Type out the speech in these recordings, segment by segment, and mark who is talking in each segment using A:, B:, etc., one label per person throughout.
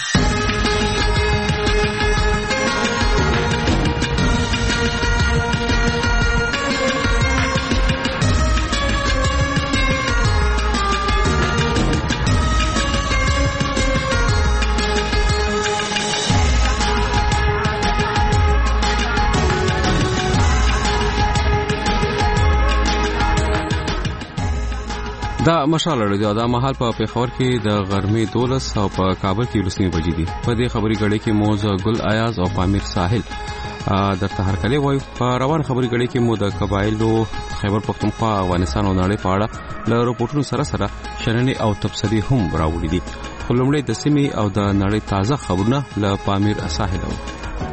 A: دا مشال لري دا مهال په پیښور کې د غرمې 12 او په کابل کې لسنی بجې دي. په دې خبري غړي کې موز ګل ایاز او پامیر ساحل درته هرکلی وای. په روان خبري غړي کې مو د قبایلو خیبر پختونخوا افغانستان او نړۍ په اړه له رپورټونو سره شننې او تبصرې هم راوړي دي. خلمړې د سیمې او د نړۍ تازه خبرونه له پامیر ساحل او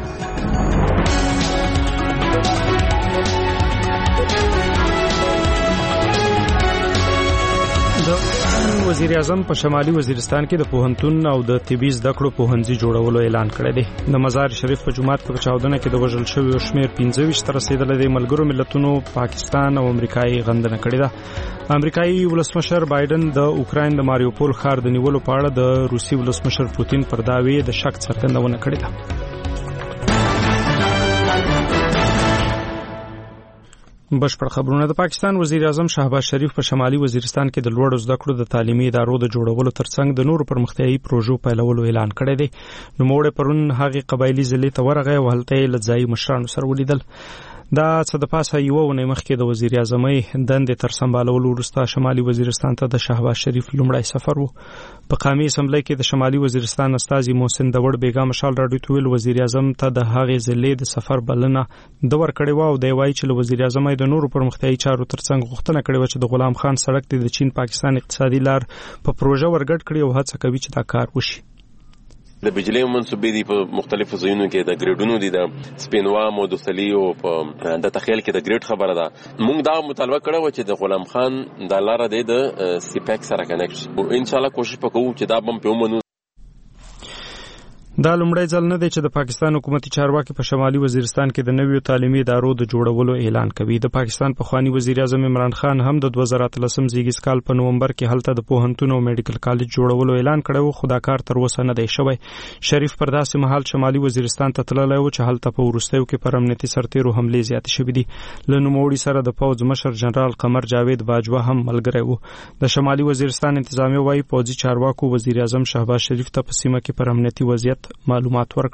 B: وزیر اعظم په شمالي وزیرستان کې د پوهنتون او د طبي زده کړو پوهنځي جوړولو اعلان کړی دی. د مزار شریف په جمعات په چاودنه کې د وژل شویو شمیر 25 تر رسیدلې د ملګرو ملتونو پاکستان او امریکایي غندنه کړې ده. امریکایي ولسمشر بایدن د اوکراین د ماریوپول ښار د نیولو په اړه د روسي ولسمشر پوتین پر داوی د شک څرګندونه کړې ده. بشپړ خبرونه. د پاکستان وزیر اعظم شهباز شریف په شمالي وزیرستان کې د لوړو زده کړو د تعلیمي ادارو د جوړولو ترڅنګ د نورو پرمختیايي پروژو پیلولو اعلان کړی دی. نو موږ پرون هغه قبایلی ضلع ته ورغی او هلته لځای مشرانو سره ولیدل. دا څه د پاسه یو ونه مخکې د وزیر اعظمي دندې تر سمبالولو وروسته شمالي وزیرستان ته د شهباز شریف لومړی سفر وو. په قومي اسمبلی کې د شمالي وزیرستان استاذ محسن داوړ بیگا مشال راډیو ته ویل وزیر اعظم ته د هغې ضلع د سفر بلنه د ورکړې و او د وایي چې وزیر اعظم د نورو پرمختیايي چارو ترڅنګ غوښتنه کړې و چې د غلام خان سړک د چین پاکستان اقتصادي لار په پروژه ورګډ کړي او هڅه کوي چې دا کار وشي.
C: د بجلی منسوبې دي په مختلفو ځایونو کې د ګریډونو دي د سپینوام او د سلیو په د تخیل کې د ګریډ خبره ده. موږ دا مطالبه کړو چې د غلام خان د لار د سیپیک سره کنیکټ او ان شاء الله کوشش وکړو چې دا بم په ومنو.
B: دا لومړی ځل نه دی چې د پاکستان حکومتي چارواکي په شمالي وزیرستان کې د نویو تعلیمي ادارو د جوړولو اعلان کوي. د پاکستان پخوانی وزیر اعظم عمران خان هم د 2013 زیږیز کال په نومبر کې هلته د پوهنتون او میډیکل کالج جوړولو اعلان کړو، خو دا کار تر اوسه نه دی شوی. شریف پر داسې مهال شمالي وزیرستان ته تللی و چې هلته په وروستیو کې پر امنیتي سرتیرو حملې زیاتې شوې دي. له نوموړي سره د پوځ مشر جنرال قمر جاوید باجوا هم ملګری و. د شمالي وزیرستان انتظامیه وايي پوځي چارواکو وزیر اعظم شهباز شریف ته په سیمه کې پر امنیتي وضعیت معلومات ورکړل.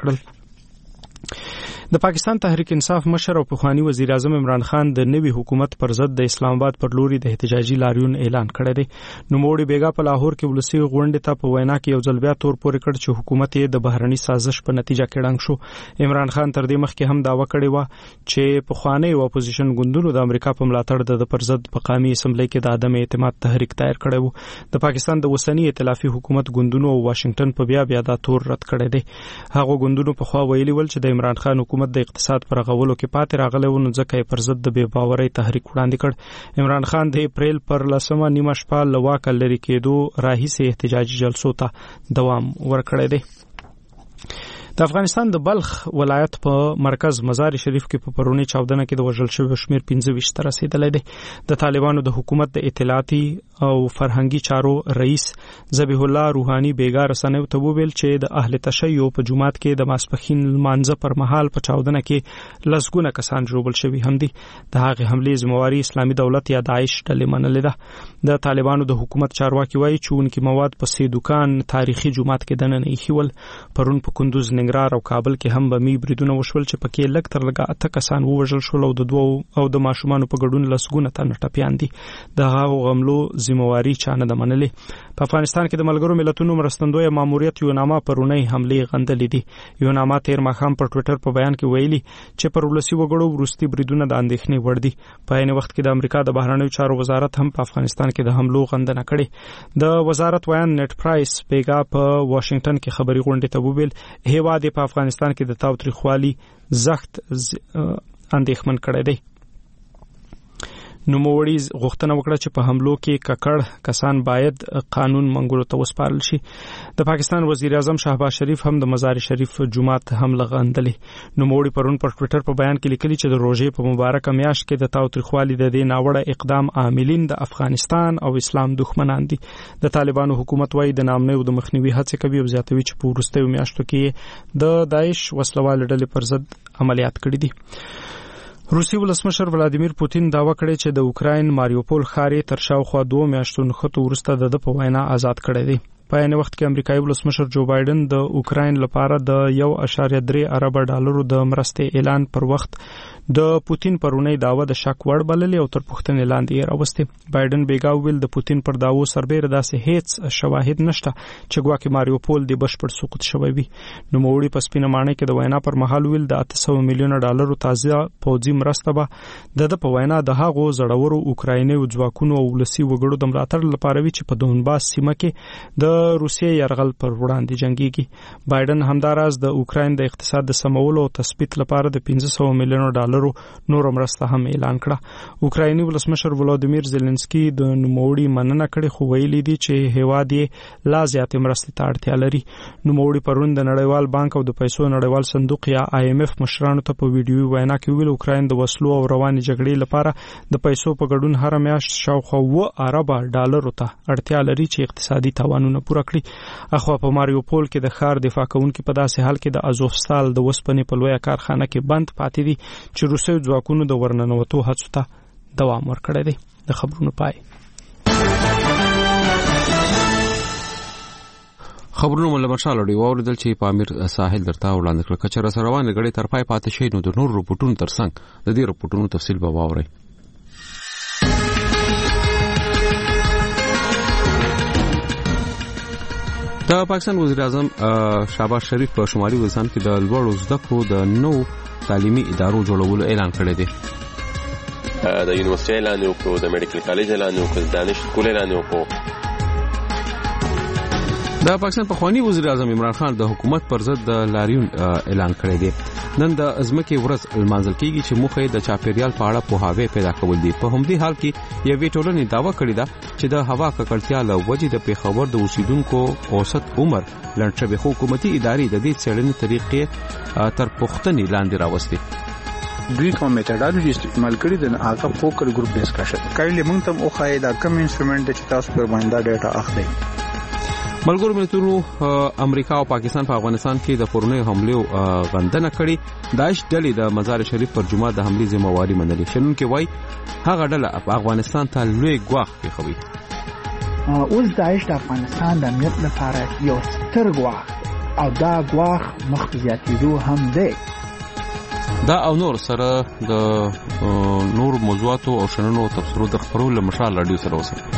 B: د پاکستان تحریک انصاف مشر او پخوانی وزیر اعظم عمران خان د نوي حکومت پر ضد د اسلام آباد پر لوري د احتجاجي لاریون اعلان کړی دی. نوموړي بیگا په لاهور کې ولسی غونډه ته په وینا کې یو ځل بیا تور پورې کړ چې حکومت یې د بهرني سازش په نتیجه کې ړنګ شو. عمران خان تر دې مخکې هم داوا کړی و چې پخوانی اپوزیشن ګوندونو د امریکا په ملاتړ د پر ضد په قومي اسمبلی کې د عدم اعتماد تحریک دایر کړی و. د پاکستان د وسنی ائتلافي حکومت ګوندونو او واشنگټن په بیا دا تور رد کړی دی. هغه ګوندونو په خوا ویلي ول چې د عمران خان حکومت د اقتصاد پر غولو کې پاتې راغلی و، نو ځکه یې پر ضد د بې باورۍ تحریک وړاندې کړ. عمران خان د اپریل پر 10 نیمه شپه له واکه لرې کېدو راهیسې احتجاجي جلسو ته دوام ورکړی دی. د افغانستان د بلخ ولایت په مرکز مزار شریف کې په پرونی چاودنه کې د وژل شویو شمیر 25 ته رسیدلی دی. د طالبانو د حکومت د اطلاعاتي او فرهنګي چارو رئیس ذبیح الله روحاني بیگا رسنیو ته وویل چې د اهل تشیع په جمعات کې د ماسپښین لمانځه پر مهال په چاودنه کې لسګونه کسان ژوبل شوي هم دي. د هغې حملې ذمہواري اسلامي دولت یا داعش ډلې منلې ده. د طالبانو د حکومت چارواکي وایي چې اونکي مواد په سي دکان تاریخي جمعات کې دننه ایښي ول. پرون په کندوز ننګرهار او کابل کې هم بمي بریدونه وشول چې پکې لږ تر لږه 8 کسان ووژل شول او د دوو او د ماشومانو په ګډون لسګونه تنه ټپیان دي. د هغو حملو ذمہواري چا نه ده منلې. په افغانستان کې د ملګرو ملتونو مرستندویه ماموریت یوناما پرونی حملې غندلې دي. یوناما تیر ماښام پر ټوئیټر په بیان کې ویلي چې پر ولسي وګړو وروستي بریدونه د اندېښنې وړ دي. په عین وخت کې د امریکا د بهرنیو چارو وزارت هم په افغانستان کې د حملو غندنه کړې. د وزارت ویان نت پرایس بیگا په واشنگټن کې خبري غونډې ته وویل هیواد په افغانستان کې د تاوتریخوالي زخت اندېښمن کړی دی. نوموړي غوښتنه وکړه چې په حملو کې ککړ کسان باید قانون منګولو ته وسپارل شي. د پاکستان وزیر اعظم شهباز شریف هم د مزار شریف جمعات هم لغندلې. نوموړي پرون پر ټوئیټر په بیان کې لیکلي چې د روژې په مبارکه میاشت کې د تاوتریخوالي د دې ناوړه اقدام عاملین د افغانستان او اسلام دښمنان دي. د طالبانو حکومت وايي د نامنۍ او د مخنیوي هڅې کوي او زیاتوي چې په وروستیو میاشتو کې د داعش وسلوال ډلې پر ضد عملیات کړي دي. روسي ولسمشر ولادیمیر پوتین دعوا کړې چې د اوکراین ماریوپول ښار تر شاوخوا 2 میاشتو نښتو وروسته د په وینا آزاد کړی دی. په عین وخت کې امریکایي ولسمشر جو بایدن د اوکراین لپاره د 1.3 ارب ډالرو د مرستې اعلان پر وخت د پوتین پرونی داوا د شک وړ بللې او تر پوښتنې لاندې یې راوستې. بایدن بیګا ویل د پوتین پر داوو سربېره داسې هیڅ شواهد نشته چې ګواکې ماریوپول د بشپړ سقوط شوی وي. نوموړي په سپینه ماڼۍ کې د وینا پر مهال ویل د 800 میلیونه ډالرو تازه پوځي مرسته به د په وینا د هغو زړورو اوکرایني ځواکونو او ولسي وګړو د ملاتړ لپاره وي چې په دونباس سیمه کې د روسیې یرغل پر وړاندې جنگيږي. بایدن همداراز د اوکراین د اقتصاد د سمولو او تثبیت لپاره د 500 میلیونه ډالرو نور مرسته هم اعلان کړه. اوکرایني ولسمشر ولادیمیر زيلنسکي د نوموړي مننه کړې خو ویلي دي چې هیواد یې لا زیاتې مرستې ته اړتیا لري. نوموړي پرون د نړیوال بانک او د پیسو نړیوال صندوق یا IMF مشرانو ته په ویډیوي وینا کې ویل اوکراین د وسلو او رواني جګړې لپاره د پیسو په ګډون هر میاشت شاوخوا 1 ارب ډالرو ته اړتیا لري چې اقتصادي تاوانونه پوره کړي. اخوا په ماریوپول کې د ښار دفاع کوونکو په داسې حال کې د ازوفستال د وسپنې په لویه کارخانه کې بند پاتې دي چې روسي ځواکونو د ورننوتو هڅو ته دوام ورکړی دی. د خبرونو پای.
A: خبرونه مله مشال دی ووردل چې پامیر ساحل درته وړاندې کړ. کچره روانه غړي تر پای پاتې شي نو د نور رپورټونو ترڅنګ د دې رپورټونو تفصیل به واورئ. د پاکستان وزیر اعظم شهباز شریف په شمالي وزیرستان کې د لوړو زده کړو د نو تعلیمي ادارو جوړولو اعلان کړی دی.
C: د یونیورسيټي اعلان وکړو، د میډیکل کالج اعلان وکړو، د دانش سکول اعلان وکړو.
A: د پاکستان پخوانی وزیر اعظم عمران خان د حکومت پر ضد د لاریون اعلان کړی دی. نن د ازمکه ورځ المنځل کیږي چې مخه د چاپیریال په اړه پوهاوی پیدا کول دي. په همدې حال کې یوې ټولنې داوا کړې ده چې د هوا ککړتیا له وجې د پیښور د اوسیدونکو اوسط عمر لنډ شوی. حکومتي ادارې د دې څېړنې طریقې تر پوښتنې لاندې راوستي.
D: دوی کوم میتھډالوژي استعمال کړي د هغه فوکل ګروپ ډیسکشن کړي. موږ ته او خای دا کوم انسټرومنت چې تاسو پر باندې ډاټا اخلي.
A: ملګرو ملتونو امریکا او پاکستان په افغانستان کې د پرونی حملو غندنه کړې. داعش ډلې د مزار شریف پر جمعه د حملې ذمہواری منلې. شنونکو وایي هغه ډله په افغانستان ته لوی ګواښ پیښوي.
E: اوس داعش د افغانستان د امنیت لپاره یو ستر ګواښ او دا ګواښ مخ زیاتېدو هم دی.
A: دا او نور سره د نور موضوعاتو او شننو تفسیرو د خبرولو مشال رادیو سره اوسه.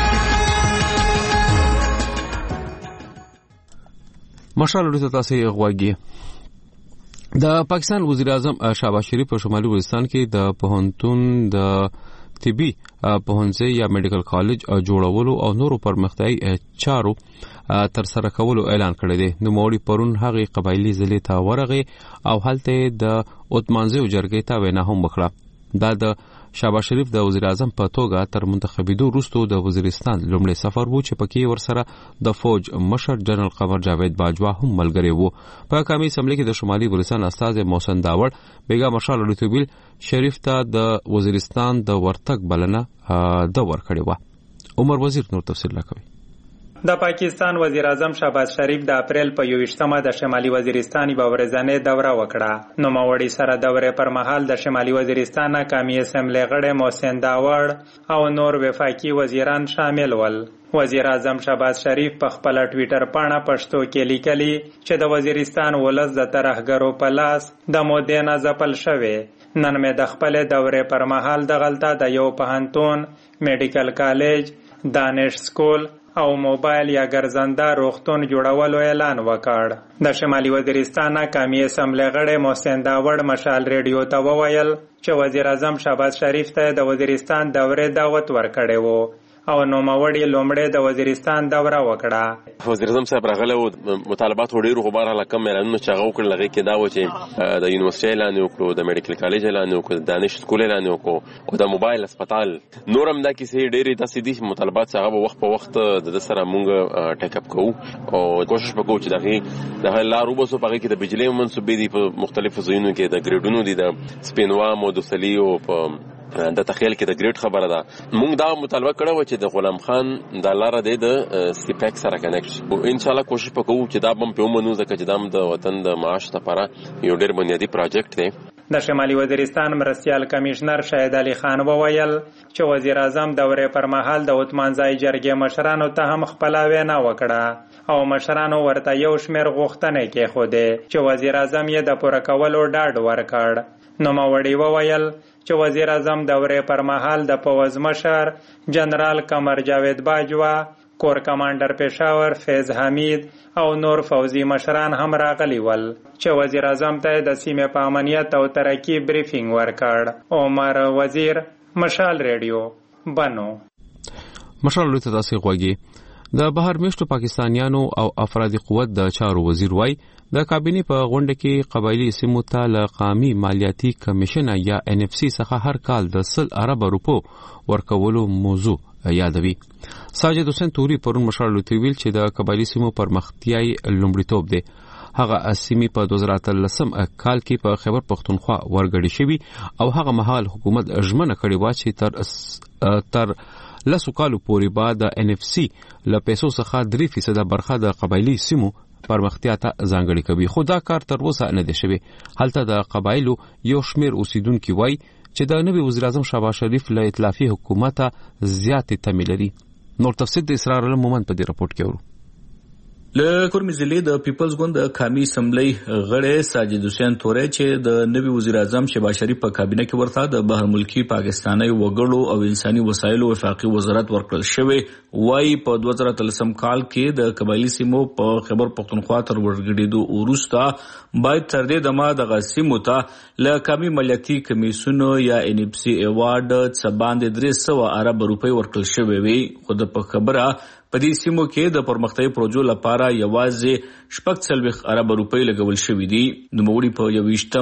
A: مشال رادیو تاسو غواګي. د پاکستان وزیر اعظم شهباز شریف په شمالي وزیرستان کې د پوهنتون د طبي پوهنځي یا میډیکل کالج جوړولو او نورو پرمختیايي چارو تر سره کولو اعلان کړی دی. نوموړي پرون هغه قبایلی ضلع ته ورغی او هلته د اوتمانځو جرګې ته وینا هم وکړه. دا د شهباز شریف د وزیر اعظم په توګه تر منتخبېدو وروسته د وزیرستان لومړی سفر وو چې پکې ورسره د فوج مشر جنرال قمر جاوید باجوا هم ملګری وو. په قومي اسمبلی کې د شمالي وزیرستان استاد محسن داوړ بیګا مشال رتوبیل شریف ته د وزیرستان د ورتګ بلنه د ورکړې و. عمر وزیر نور تفصیل راکوي.
F: د پاکستان وزیر اعظم شهباز شریف د اپریل په 28مه د شمالي وزیرستان یو ورځنۍ دوره وکړه. نو ماوړي سره دورې پر مهال د شمالي وزیرستان قومي اسمبلی غړي محسن داوړ او نور وفاقي وزیران شامل ول. وزیر اعظم شهباز شریف په خپل ټوئیټر باندې پښتو کې لیکلي چې د وزیرستان ولس د ترهګرو په لاس د مودې نه ځپل شوی. نن مې د خپل دورې پر مهال د غلطه د یو پوهنتون، میډیکل کالج، دانش سکول او موبایل یا ګرځنده روغتون جوړولو اعلان وکړ. د شمالي وزیرستان قومي اسمبلی غړي محسن داوړ مشال ریډیو ته وویل چې وزیر اعظم شهباز شریف ته د وزیرستان دورې دعوت ورکړی وو او نوموړي لومړی د وزیرستان دوره وکړه.
C: وزیر اعظم صاحب راغله او مطالبات ډېر غبار هله کم اعلانونه چې هغه وکړل هغه کې دا و چې د یونیورسيټي اعلان وکړو، د میډیکل کالج اعلان وکړو، د دانش سکول اعلان وکړو او د موبایل هسپتال نورم دا کیسې ډېرې داسې دي مطالبات هغه وخت په وخت د سره مونږ ټیک اپ کوو او کوشش وکړو چې دغه لارو بسو په کې د بجلی منسوبې دي په مختلفو ځایونو کې د ګریډونو دي د سپینوا مودوسلی او په د تخیل کې د ګریډ خبره ده. مونږ دا مطالبه کړو چې د غلام خان د لار د سپیک سره کنیکټ او ان شاء الله کوشش وکړو چې دا بم په ومنو ځکه چې د وطن د معاش لپاره یو ډېر بنیادی پروجیکټ دی.
F: د شمالي وزیرستان مرستیال کمشنر شهید علي خان وویل چې وزیر اعظم دورې پر مهال د عثمانزای جرګې مشرانو ته هم خپل وینا وکړه او مشرانو ورته یو شمېر غوښتنې کېښودې چې وزیر اعظم یې د پوره کولو ډاډ ورکړ. نوموړي وویل چې وزیر اعظم دورې پر مهال د پوځ مشر جنرال قمر جاوید باجوا، کور کمانډر پېښور فیض حمید او نور فوزي مشران هم راغلي ول چې وزیر اعظم ته د سیمې په امنیت او ترقی بریفینګ ورکړ. عمر وزیر، مشال ریډیو، بنو.
A: مشال لوی تاسو غوږی د بهر میشتو پاکستانیانو او افرادی قوت د چارو وزیر وای د کابینې په غونډه کې قبایلی سیمو ته له قومي مالیاتي کمیشن یا NFC څخه هر کال د 100 ارب روپو ورکولو موضوع یادوي. ساجد حسین توري پرون مشال لوی ویل چې د قبایلی سیمو پرمختیاي لومړیتوب دی. هغه سیمې په 2013 کال کې په خیبر پختونخوا ورګړې شوی او هغه مهال حکومت ژمنه کړې و چې تر لسو کالو پورې بعد د NFC له پیسو څخه 3% برخه د قبایلی سیمو پرمختیا ته ځانګړي کوي. خو دا کار تر اوسه نه دی شوی. هلته د قبایلو یو شمیر اوسیدونکو وای چې د نوي وزیر اعظم شهباز شریف له ائتلافي حکومت زیاتې تمه لري. نور تفصیل د اسرار المومن په دې راپورټ کې ورو.
G: له کورمي ضلع د پیپلز ګوند د قومي اسمبلی غړی ساجد حسین توري چې د نوي وزیر اعظم شهباز شریف په کابینه کې ورته د بهر ملکی پاکستاني وګړو او انساني وسایلو وفاقي وزارت ورکړل شوی وای په 2013 کال کې د قبایلی سیمو په خیبر پختونخوا تر ورګډېدو وروسته باید تر دې دمه د سیمو ته له قومي مالیاتي کمیسیون یا NFC ایوارډ څخه باندې 300 ارب روپۍ ورکړل شوی وي. خو د خبره په دې سیمو کې د پرمختیايي پروژو لپاره یوازې 40 ارب روپۍ لګول شوې دي. نوموړي په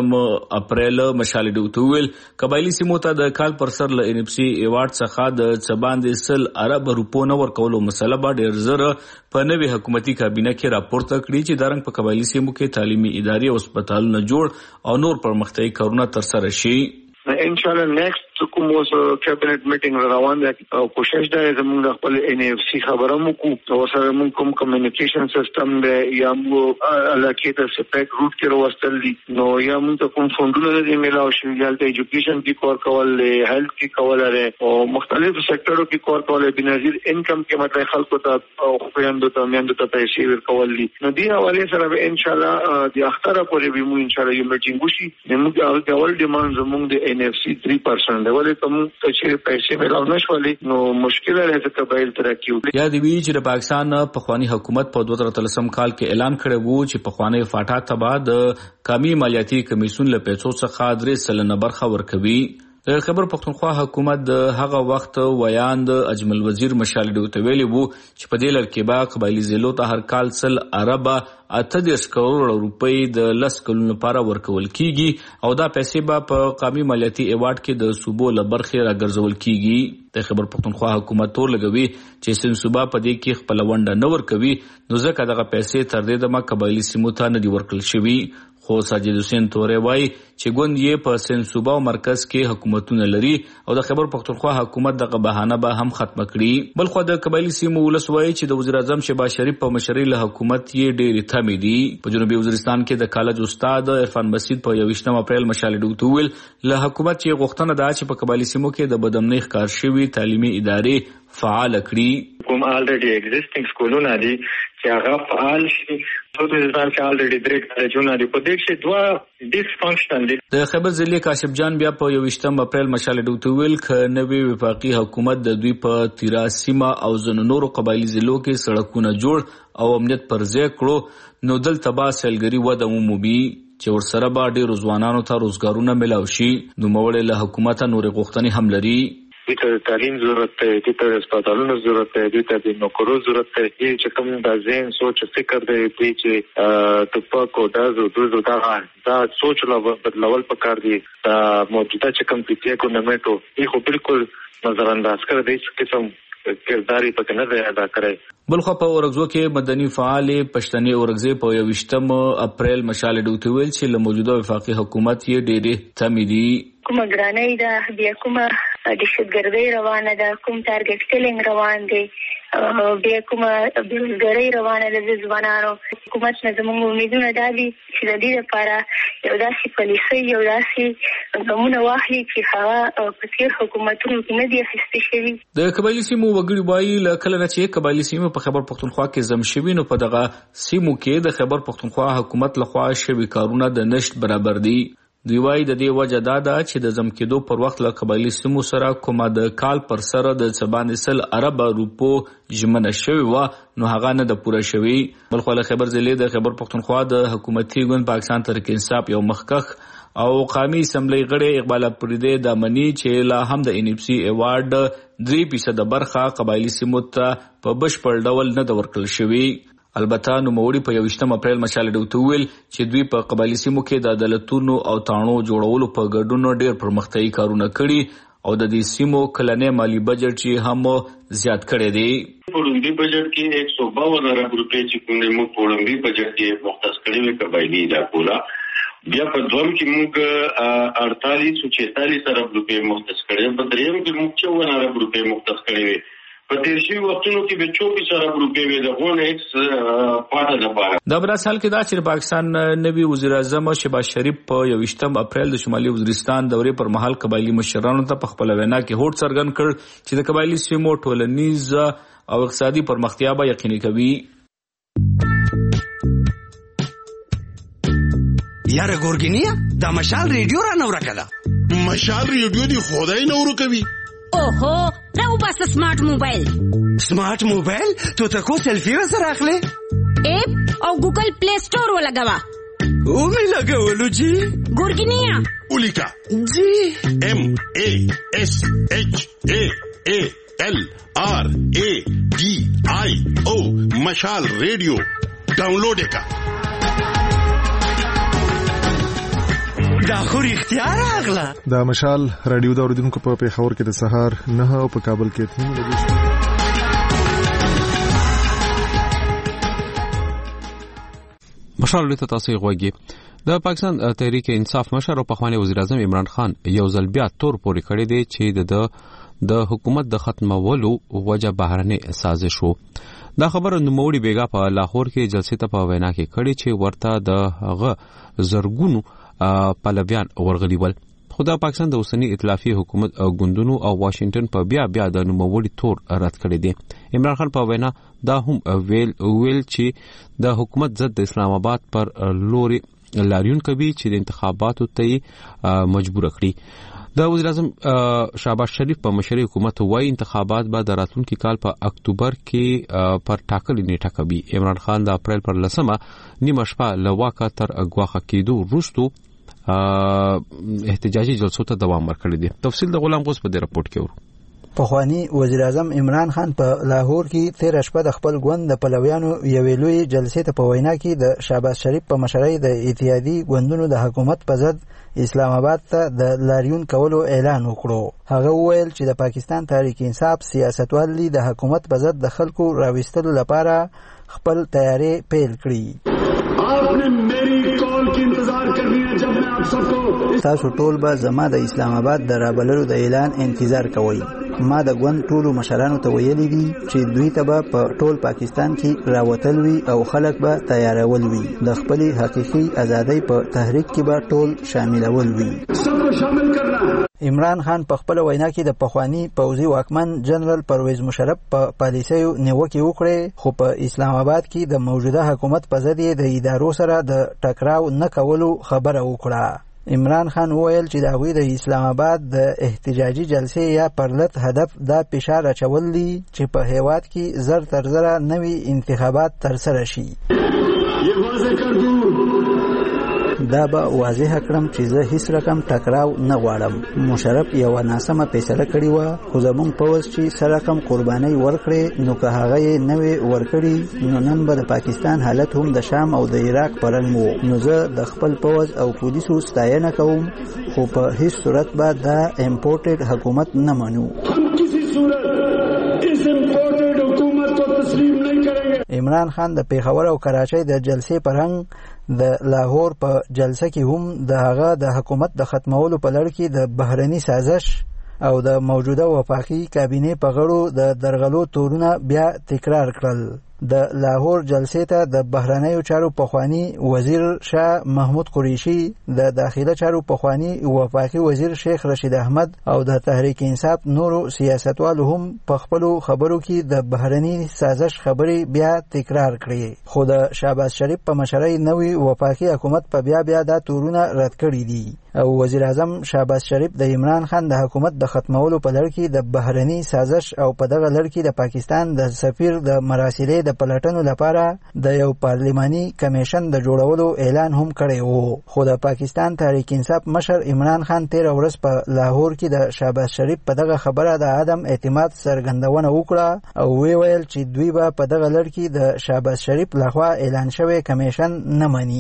G: 28 اپریل مشال ډیو ویل قبایلی سیمو ته د کال پر سر له NFC ایوارډ څخه د څباندې 100 ارب روپو نه ورکولو مسله به ډېر زر په نوې حکومتي کابینه کې راپورته کړي چې دارنګ په قبایلی سیمو کې تعلیمي ادارې او هسپتالونه جوړ او نور پرمختیايي کارونه ترسره شي.
H: انشاءالله نیکسٹ کوم اوس کابینټ میټینګ روان دی او کوشش دا زموږ خپل NFC خبره مو کو او سره مو کوم کمیونیکیشن سیستم دی یا مو علاقه ته سپیک روټ کې وروستل دي نو یا مو ته کوم فونډونه دي ملاو شي یالته ایجوکیشن کې کور کول هیلث کې کول لري او مختلف سېکټرو کې کور کول بنظیر انکم کې مطلب خلکو ته او خويندو ته میندو ته پیسې ورکول دي نو دی حواله سره ان شاء الله د اختره پورې به مو ان شاء الله یو میټینګ وشي موږ د اول ډیماند زموږ د NFC 3% ولې کوم چې پیسې ملاو نشولې نو مشکل لري چې قبایل ترقی وکړي.
G: یا د وی چې د پاکستان په خواني حکومت په 2013 کال کې اعلان کړی وو چې په خواني فاټا تبع د قومي مالیاتي کمیسیون له پیسو څخه 3% برخه ورکوي. د خیبر پختونخوا حکومت د هغه وخت ویاند اجمل وزیر مشال ډیو ته ویلي وو چې په دې لړ به قبایلی ضلعو ته هر کال 100 ارب 38 کروڑ روپۍ د 10 کلونو لپاره ورکول کیږي او دا پیسې به په قومي مالیاتي ایوارډ کې د صوبو لبرخې راګرځول کیږي. د خیبر پختونخوا حکومت تور لګوي چې سن صوبا په دې کې خپل ونډه نه ورکوي نو ځکه دغه پیسې تر دې دمه قبایلی سیمو ته نه دي ورکړل شوي. خو ساجد حسین توري وای چې ګوند یې په سن صوبا او مرکز کې حکومتونه لري او د خیبر پختونخوا حکومت دغه بهانه به هم ختم کړي. بل خو د قبایلی سیمو ولس وای چې د وزیر اعظم شهباز شریف په مشرۍ له حکومت یې ډېرې تمې دي. په جنوبي وزیرستان کې د کالج استاد عرفان مسید په 28 اپریل مشال ډیو ویل له حکومت چې غوښتنه ده چې په قبایلی سیمو کې د بدامنۍ ښکار شوي تعلیمي ادارې فعال کړي.
H: کوم الریډي ایگزیسټینګ سکولونه دي چې هغه فعال شي په ځان کې الریډي درې کالجونه دي په دې کې دوه ډیسفانکشنل دي.
G: د خیبر ضلع کاشف جان بیا په 28 اپریل مشال ډیو ویل ک نوې وفاقي حکومت د دوی په تیرا سیمه او زنو نورو قبایلی ضلعو کې سړکونه جوړ او امنیت پر ځای کړو نو دلته به سیلګري وده عمومي چې ورسره به ډېرو ځوانانو ته روزګارونه ملاو شي. نو موړې له حکومت نورې غوښتنې هم لري.
H: د تعلیم ضرورت دی، د هسپتالونو ضرورت دی، د نوکرو ضرورت دی. چې کوم د ذهن سوچ فکر دی چې توپک او دوزو دا سوچ لا بدلول پکار دي. دا موجوده چې کوم پیټي ګورنمنټ یې خو بالکل نظر انداز کړی دی چې کوم کرداري پکې نه دی ادا کړی.
G: بلخو په اورګزو کې مدني فعال پښتني اورګزې په 28 اپریل مشال ډوته ویل چې له موجوده وفاقي حکومت یې ډېرې تمیدي
I: کومه ګرانۍ ده، بیا کومه دهشتګردۍ روانه ده، کوم ټارګټ کیلینګ روان دی، بیا کومه بېروزګارۍ روانه ده د ځوانانو. حکومت نه زموږ امیدونه دا دي چې د دې لپاره یو داسې پالیسۍ، یو داسې ګامونه واخلي چې هغه په تېر حکومتونو کې نه دي اخیستې شوي.
G: د قبایلي سیمو وګړي وایي له کله نه چې قبایلي سیمو په خیبر پښتونخوا کې زم شوي، نو په دغه سیمو کې د خیبر پښتونخوا حکومت لخوا شوي کارونه د نشت برابر دي. دوی وایي د دې وجه دا ده چې د زم کېدو پر وخت له قبایلي سیمو سره کومه د کال پر سره د 1 ارب روپو ژمنه شوې وه نو هغه نه ده پوره شوې. بلخو له خیبر ضلع د خیبر پښتونخوا د حکومتي ګوند پاکستان تحریک انصاف یو مخکخ او قومي اسمبلی غړي اقبال اپریدي د منی چې لا هم د NFC ایوارډ 3% برخه قبایلي سیمو ته په بشپړ ډول نه ده ورکړل شوې. البته نوموړي په 28 اپریل مشال ډوته ویل چې دوی په قبایلي سیمو کې د عدالتونو او تاڼو جوړولو په ګډون ډېر پرمختیايي کارونه کړي او د دې سیمو کلنې مالی بجټ چې هم زیات کړی دی.
J: په لومړي بجټ کې 152 ارب روپۍ چې کوم موږ په لومړي بجټ کې مختص کړی وي قبایلي علاقو لا، بیا په دوم کې موږ 48 ارب روپۍ مختص کړی، په دریم کې موږ 54 ارب روپۍ مختص کړی وي. په تیر شوي وختونو کې به 24 ارب روپۍ وي د غون ایکس پاټه لپاره.
G: دا برس حال کې دا چې پاکستان نوي وزیر اعظم شهباز شریف په 28 اپریل د شمالي وزیرستان دورې پر مهال قبایلي مشرانو ته په خپل وینا کې هوډ څرګند کړ چې د قبایلي سیمو ټولنیز او اقتصادي پرمختیا به یقیني کوي.
K: یاره ګورګینیا دا مشال ریډیو را نو راکړه.
L: مشال ریډیو دی خدای نو ورکوي.
M: اوهو راو بس سمارټ موبایل.
K: سمارټ موبایل تو تکو سیلفي وسره اخلي
M: اپ او ګوګل پلی سٹور ولګوا
K: او می لګولو جی
M: ګورګینیا
L: ولیکا
K: جی
L: MASHALRADIO مشال ریډیو ډاونلوډ کا.
K: دا خو اختیار اغلا
N: دا مشال رادیو دا اوریدونکو په پیښور کې د سهار 9 او په کابل کې 3 بجې.
A: مشال ته تاسو غوږی د پاکستان تحریک انصاف مشر او پخوانی وزیر اعظم عمران خان یو ځل بیا تور پورې کړی دی چې د حکومت د ختمولو وجه بهرنی سازش وو. دا خبره نوموړي بیګا په لاهور کې جلسې ته په وینا کې کړي چې ورته د هغه زرګونو پلویان ورغلي ول. خو د پاکستان د اوسنی ائتلافي حکومت ګوندونو او واشنگټن په بیا د نوموړي تور رد کړی دی. عمران خان په وینا دا هم ویل چې د حکومت ضد د اسلام آباد پر لوري لاریون کوي چې د انتخاباتو ته مجبور کړي. د وزیر اعظم شهباز شریف په مشرۍ حکومت وايي انتخابات به د راتلونکي کال په اکتوبر کې پر ټاکلې نیټه کوي. عمران خان د اپریل پر 10 نیمه شپه له واکه تر ګواښه کېدو وروسته احتجاجي جلسو ته دوام ورکړی دی. تفصیل د غلام غوث په دې راپورټ کې ورو.
O: پخوانی وزیر اعظم عمران خان په لاهور کې 13 شپه د خپل ګوند د پلویانو یوې لوی جلسې ته په وینا کې د شهباز شریف په مشرۍ د اتحادي ګوندونو د حکومت په ضد اسلام آباد ته د لاریون کولو اعلان وکړو. هغه وویل چې د پاکستان تحریک انصاف سیاستوالي د حکومت په ضد د خلکو راوستلو لپاره خپل تیاری پیل کړي.
P: आपने मेरी कॉल की इंतजार करनी है जब मैं आप सबको
O: تاسو ټول به زما د اسلام آباد د رابللو د اعلان انتظار کوئ. ما د ګوند ټولو مشرانو ته ویلي دي چې دوی ته به په ټول پاکستان کې راوتل وي او خلک به تیارول وي. د خپلې حقیقي ازادۍ په تحریک کې به ټول شاملول وي. عمران خان په خپل وینا کې د پخوانی پوځي واکمن جنرال پرویز مشرف په پالیسیو نیوکه وکړه، خو په اسلام آباد کې د موجوده حکومت په ضد د ادارو سره د ټکراو نه کولو خبره وکړه. عمران خان وویل چې د هغوی د اسلام آباد د احتجاجي جلسې یا پرلط هدف دا فشار اچول دي چې په هیواد کې زر تر زره نوي انتخابات ترسره شي. دا به واضح کړم چې زه هیڅ رقم ټکراو نه غواړم. مشرف یو ناسمه فیصله کړې و، خو زموږ پوځ چې سره رقم قرباني ورکړي نو که هغه یې نه وي ورکړي نو نن به د پاکستان حالت هم د شام او د عراق په رنګ وو. نو زه د خپل پوځ او پولیسو ستاینه کوم، خو په هیڅ صورت به دا امپورټډ حکومت نه منو. عمران خان د پیښور او کراچۍ د جلسې په رنګ د لاهور په جلسه کې هم د هغه د حکومت د ختمولو په لړ کې د بهرني سازش او د موجوده وفاقي کابینې په غړو د درغلو تورونه بیا تکرار کړل. د لاهور جلسې ته د بهرنیو چارو پخوانی وزیر شاه محمود قریشي، د داخله چارو پخوانی وفاقي وزیر شیخ رشید احمد او د تحریک انصاف نورو سیاستوالو هم په خپلو خبرو کې د بهرني سازش خبرې بیا تکرار کړې. خو د شهباز شریف په مشرۍ نوی وفاقي حکومت په بیا دا تورونه رد کړي دي او وزیر اعظم شهباز شریف د عمران خان د حکومت د ختمولو په لړ کې د بهرني سازش او په دغه لړ کې د پاکستان د سفیر د مراسلې د پلټنو لپاره د یو پارلماني کمیشن د جوړولو اعلان هم کړی وو. خو د پاکستان تحریک انصاف مشر عمران خان 13 ورځ په لاهور کې د شهباز شریف په دغه خبره د عدم اعتماد څرګندونه وکړه او ویل چې دوی به په دغه لړ کې د شهباز شریف لخوا اعلان شوی کمیشن نه مني.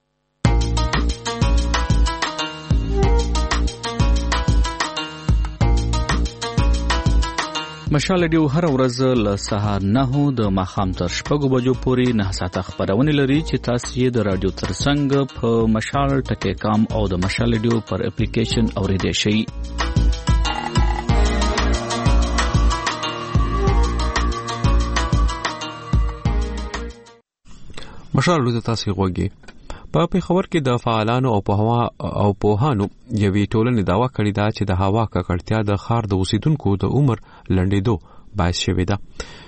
G: مشال ریډیو هر ورځ له سهار 9 د ماښام تر 6 بجو پورې 9 ساعته خبرونه لري چې تاسو یې د رادیو ترڅنګ په مشال.com او د مشال ریډیو پر اپلیکیشن اوریدئ شئ.
A: مشال ریډیو تاسو غوږی په پیښور کې د فعالانو او پوهانو یوې ټولنې داوا کړې ده چې د هوا ککړتیا د ښار د اوسیدونکو د عمر لنډېدو باعث شوې ده.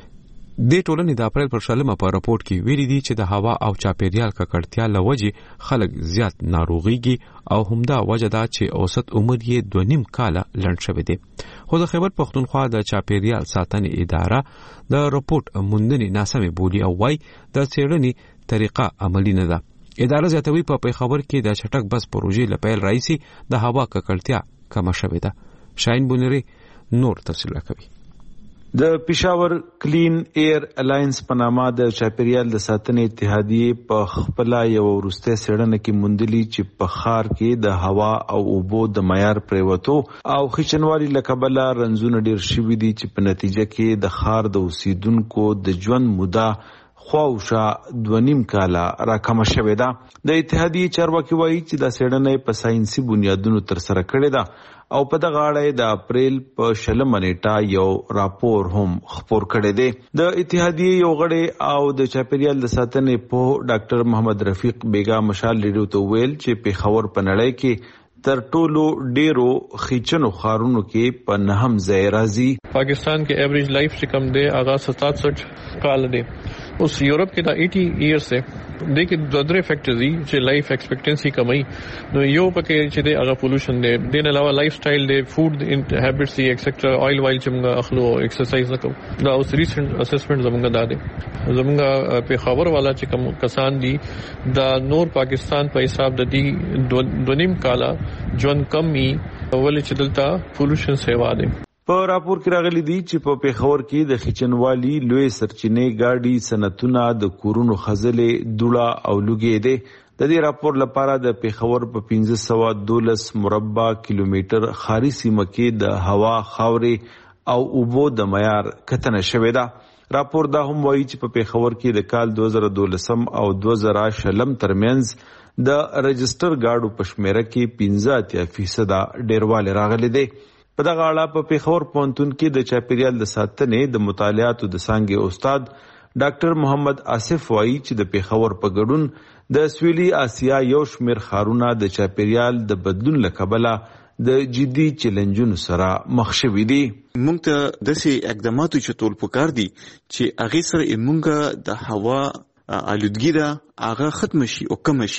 A: دې ټولنې د اپریل پر 20 په راپور کې ویلي دي چې د هوا او چاپیریال ککړتیا له وجې خلک زیات ناروغيږي او همدا وجه ده چې اوسط عمر یې 2.5 کاله لنډ شوی دی. خو د خیبر پښتونخوا د چاپیریال ساتنې اداره د راپور موندنې ناسمې بولي او وايي د څېړنې طریقه عملی نه ده. اداره زیاتوي په پیښور کې د چټک بس پروژې لپاره رئیسي د هوا ککړتیا کم شوې ده. شاین بونری نور تفصیل کوي.
Q: د پېښور کلین ایر الاینس په نامه د چاپیریال د ساتنې اتحادیې په خپل یو وروسته څېړنه کې موندلي چې په ښار کې د هوا او اوبو د معیار پریوتو او خچنوالي لکبله رنځونه ډیر شوي دي چې په نتیجه کې د ښار د اوسیدونکو د ژوند موده خواوشا 2.5 کاله راکمه شوې ده. د اتحادیې چارواکي وایي چې دا څېړنه په ساينسي بنیادونو تر سره کړې ده او په دغه اړه د اپریل په 20 نیټه یو راپور هم خپور کړی دی. د اتحادیې یو غړی او د چاپیریال د ساتنې په ډاکټر محمد رفیق بیگا مشال ریډیو ته ویل چې پیښور په نړۍ کې تر ټولو ډیرو خیچنو خارونو کې په 9م ځای راځي.
R: پاکستان کې ایوریج لائف چې کم دی هغه 67 کال دی. اوس یورپ کې دا 80 ایئرز دی. دغه دوه درې فیکټرز دي چې لایف ایکسپیکټنسي کمای. نو یو پکې چې دی هغه پولوشن دی. دین علاوه لایف سټایل دی، فود هابټس دی ایکسټرا، آیل وایل چې موږ اخلو، ایکسرسایز نکوو. دا اوس ریسنت اسسمنټ زموږ دا دی. زموږ په خبر والا چې کوم کسان دي دا نور پاکستان په حساب د دې 2.5 کاله جون کمی ولې چې دلته پولوشن سیوا دی.
Q: په راپور کې راغلي دي چې په پیښور کې د خچنوالي لوی سرچینې ګاډي صنعتونه د کورونو خزلې دوړه او لوګي دي. د دې راپور لپاره د پیښور په 1512 مربع کیلومتر خاري سیمه کې د هوا، خاورې او اوبو د معیار کتنه شوې ده. راپور دا هم وایي چې په پیښور کې د کال 2012 او 2020 ترمنځ د رجستر ګاډو په شمیره کې 15% ډیروالی راغلی دی. په دغه اړه په پیښور پوهنتون کې د چاپیریال د ساتنې د مطالعاتو د څانګې استاد ډاکټر محمد آصف وایي چې د پیښور په ګډون د سویلي آسیا یو شمېر ښارونه د چاپیریال د بدلون له کبله د جدي چیلنجونو سره مخ شوي دي.
S: موږ ته داسې اقداماتو چې ټول پکار دي چې هغې سره موږ د هوا آلودګي ده هغه ختم شي او کم شي.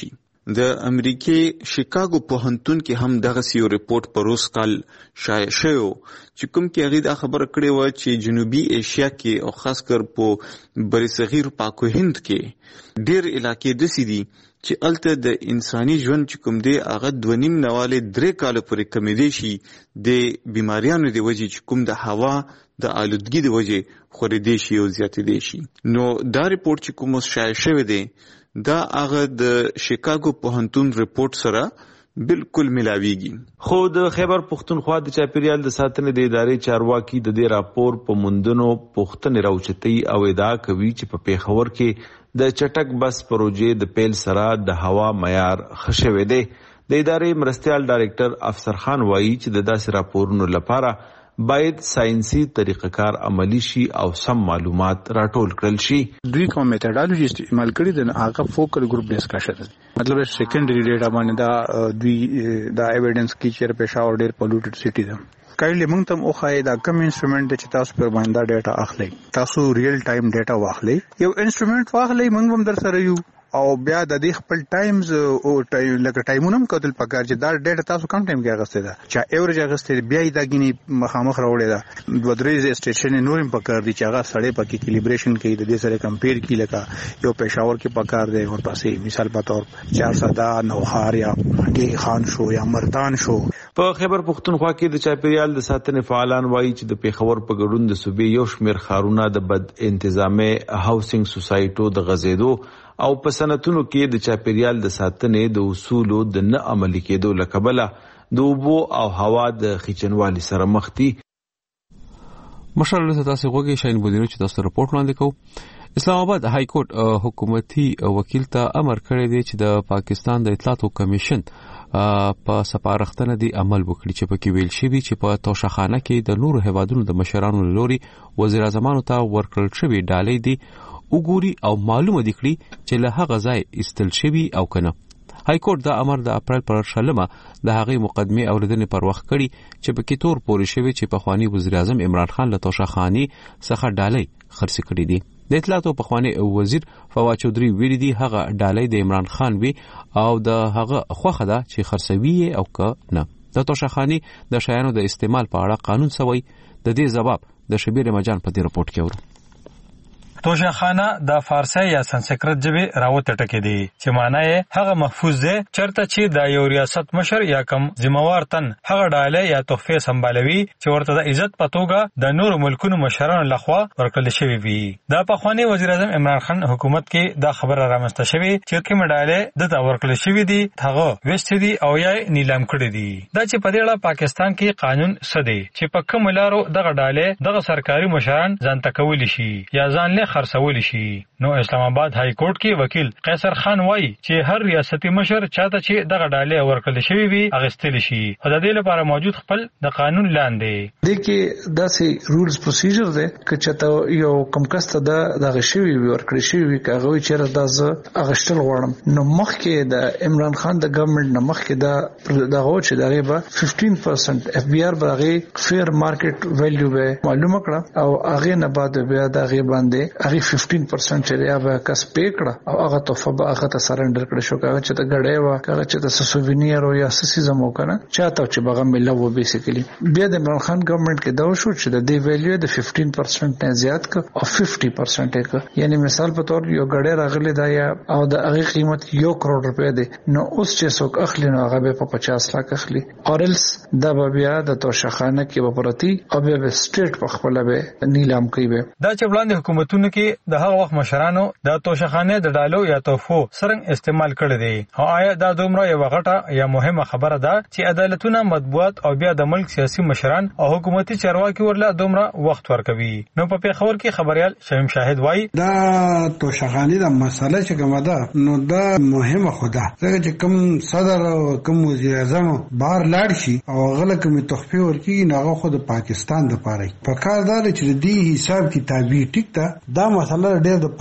S: د امریکای شیکاګو پوهنتون کې هم دغه یو ریپورت پروس کال شایع شو چې کوم کې هغه دا خبره کړې و چې جنوبي ایشیا کې او خاص کر په برصغیر پاک و هند کې ډېر علاقې د سيدي چې الته د انساني ژوند چې کوم دی هغه 2.5 نواله 3 کال پورې کمېدې شي د بیماریانو دی وجې چې کوم د هوا د آلودګي دی وجې خورېدې شي او زیاتې دی شي. نو دا ریپورت چې کوم شایع شوی دی دا هغه د شیکاګو پوهنتون ریپورت سره بالکل ملاویږي.
Q: خو د خیبر پختونخوا د چاپیریال د ساتنې د ادارې چارواکي د دې راپور په موندنو پوښتنې راوچتي او ادعا کوي چې په پیښور کې د چټک بس پروژې د پیل سره د هوا معیار خښوي دی. د ادارې مرستيال ډایریکټر افسر خان وایي چې د داسې راپورونو لپاره باید ساينسي طریقه کار عملی شي او سم معلومات راټول کړل شي.
D: دوی کوم میتھډالوژي استعمال کړي د هغه فوکل ګروپ ډسکشن مطلب سیکنډري ډیټا باندې دا دوی دا ایویډنس کی چې پېښور ډېر پولوټډ سټي ده. کله موږ ته اوخای دا کم انسټرومنت چې تاسو پر باندې ډیټا اخلي تاسو ریل ټایم ډیټا واخلي یو انسټرومنت واخلي موږ هم در سره یو او بیا د دې خپل ټایمز او لکه ټایمونه هم کتل پکار چې دا ډیټا تاسو کم ټایم کې اغسته ده چې ایوریج اغسته بیا دا غني مخامخ راوړی دا د درې سټیشن نورم پکار دي چې هغه سړی پکې کیلیبریشن کوي د دې سره کمپیر کی لکه یو پېښور کې پکار دی او پاسې مثال په تور 400 نوخار یا ډي خان شو یا مردان شو.
Q: په خیبر پختونخوا کې د چاپیریال د ساتنې فعالان وایي چې د پیښور په ګډون د صوبې یو شمېر ښارونه د بد انتظامه هاوسینګ سوسایټو د غزیدو او په سنتونو کې د چاپیریال د ساتنې د اصولو د نه عملي کېدو لکبله د اوبو او هوا د خچنوالي سره مخ دي.
A: مشرله تاسو غوږی شاین بودینو چې تاسو رپورټ وړاندې کوو. اسلام آباد های کورټ حکومتي وکیل ته امر کړی دی چې د پاکستان د اطلاعاتو کمیشن په سپارښتنه دی عمل وکړي چې پکې ویل شوی چې په توشخانه کې د نورو هیوادونو د مشرانو لوري وزیر اعظمانو ته ورکړل شوی ډالۍ دی وګوري او معلومه دي کړي چې له هغه ځای استل شوی او کنه. های کورټ دا امر د اپریل پر 14 د هغې مقدمه اوریدنې پر وخت کړي چې پکې تور پورې شوی چې پخوانی وزیر اعظم عمران خان له توشخاني څخه ډالۍ خرڅ کړي دي. د اطلاعاتو پخوانی وزیر فواد چودري ویلي دي هغه ډالۍ د عمران خان وی او د هغه خوخه ده چې خرڅوي او که نه. د توشخاني د شیانو د استعمال په اړه قانون سوی د دې جواب د شبیر مجان په دې رپورت کې ورو.
F: توشخانه د فارسی یا سنسکرت ژبې راوته ټکی دی چې معنی یې هغه محفوظ دی چرته چې د یو ریاست مشر یا کم ذمہوار تن هغه ډالۍ یا تحفه سمبالوي چې ورته د عزت په توګه د نورو ملکونو مشرانو لخوا ورکړل شوی وي. د پخوانی وزیر اعظم عمران خان حکومت کې دا خبره رامنځته شوې چې کوم ډالۍ د تا ورکړل شوی دي هغه وست دي او یا نیلام کړی دي. دا چې په دې اړه پاکستان کې قانون سدي چې په کوم لارو دغه ډالۍ دغه سرکاري مشران ځان تکول شي یا ځان له خرڅول شي. نو اسلام آباد های کورټ کې وکیل قیصر خان وایي چې هر ریاستي مشر چاته چې دغه ډالۍ ورکړل شوی وي اغستل شي او د دې لپاره موجود خپل د قانون لاندې
T: د کې داسې رولز پروسیجر دی چې چاته یو کم کسته دغه شوی وي ورکړل شوی وي کاغه چیرې د اغشتل غواړم نو مخکې د عمران خان د ګورنمنت نه مخکې دغه چې دغه به 15% اف بي ار برغه فیر مارکیټ ویلیو به معلومه کړه او هغه نه بعد بیا دغه باندې هغه 15% چې یا به کس پېکړه او هغه تحفه به هغه ته سرندر کړ شو کاغه چې ته غړې وا کاغه چې ته سووینیر او یا سسي زمو کنه چاته چې بغه ملو و بیسیکلی بیا د عمران خان ګورنمنت کې دا شو چې د دې ویلیو د 15% نه زیات ک او 50% ک یعنی مثال په تور یو غړې راغلی دا یا او د هغه قیمت 1 کروڑ روپے دی نو اوس چې څوک اخلي نو هغه په 50 لک اخلي اورلس دا بیا د توشخانه کې به پرتی او به سټیټ په خپل به نیلام کوي.
F: دا چې وړاندې حکومتونو کې د هغه وخت مشرانو د توشخانه د ډالو یا توفو څنګه استعمال کړی دی او آیا دا دومره یو غټه یا مهمه خبره ده چې عدالتونه مطبوعات او بیا د ملک سیاسي مشران او حکومتي چارواکي ورله دومره وخت ورکوي. نو په پیښور کې خبريال شمیم شاهد وایي
U: دا توشخانه د مسله چې کومه ده نو دا مهمه خدا ځکه چې کوم صدر او کوم وزیر اعظم بهر لاړ شي او غل کوم تحفه ورکړي نو هغه خود پاکستان د پاره په کار دار چې د حساب کتابي ټیک ته دا مسله ډېر د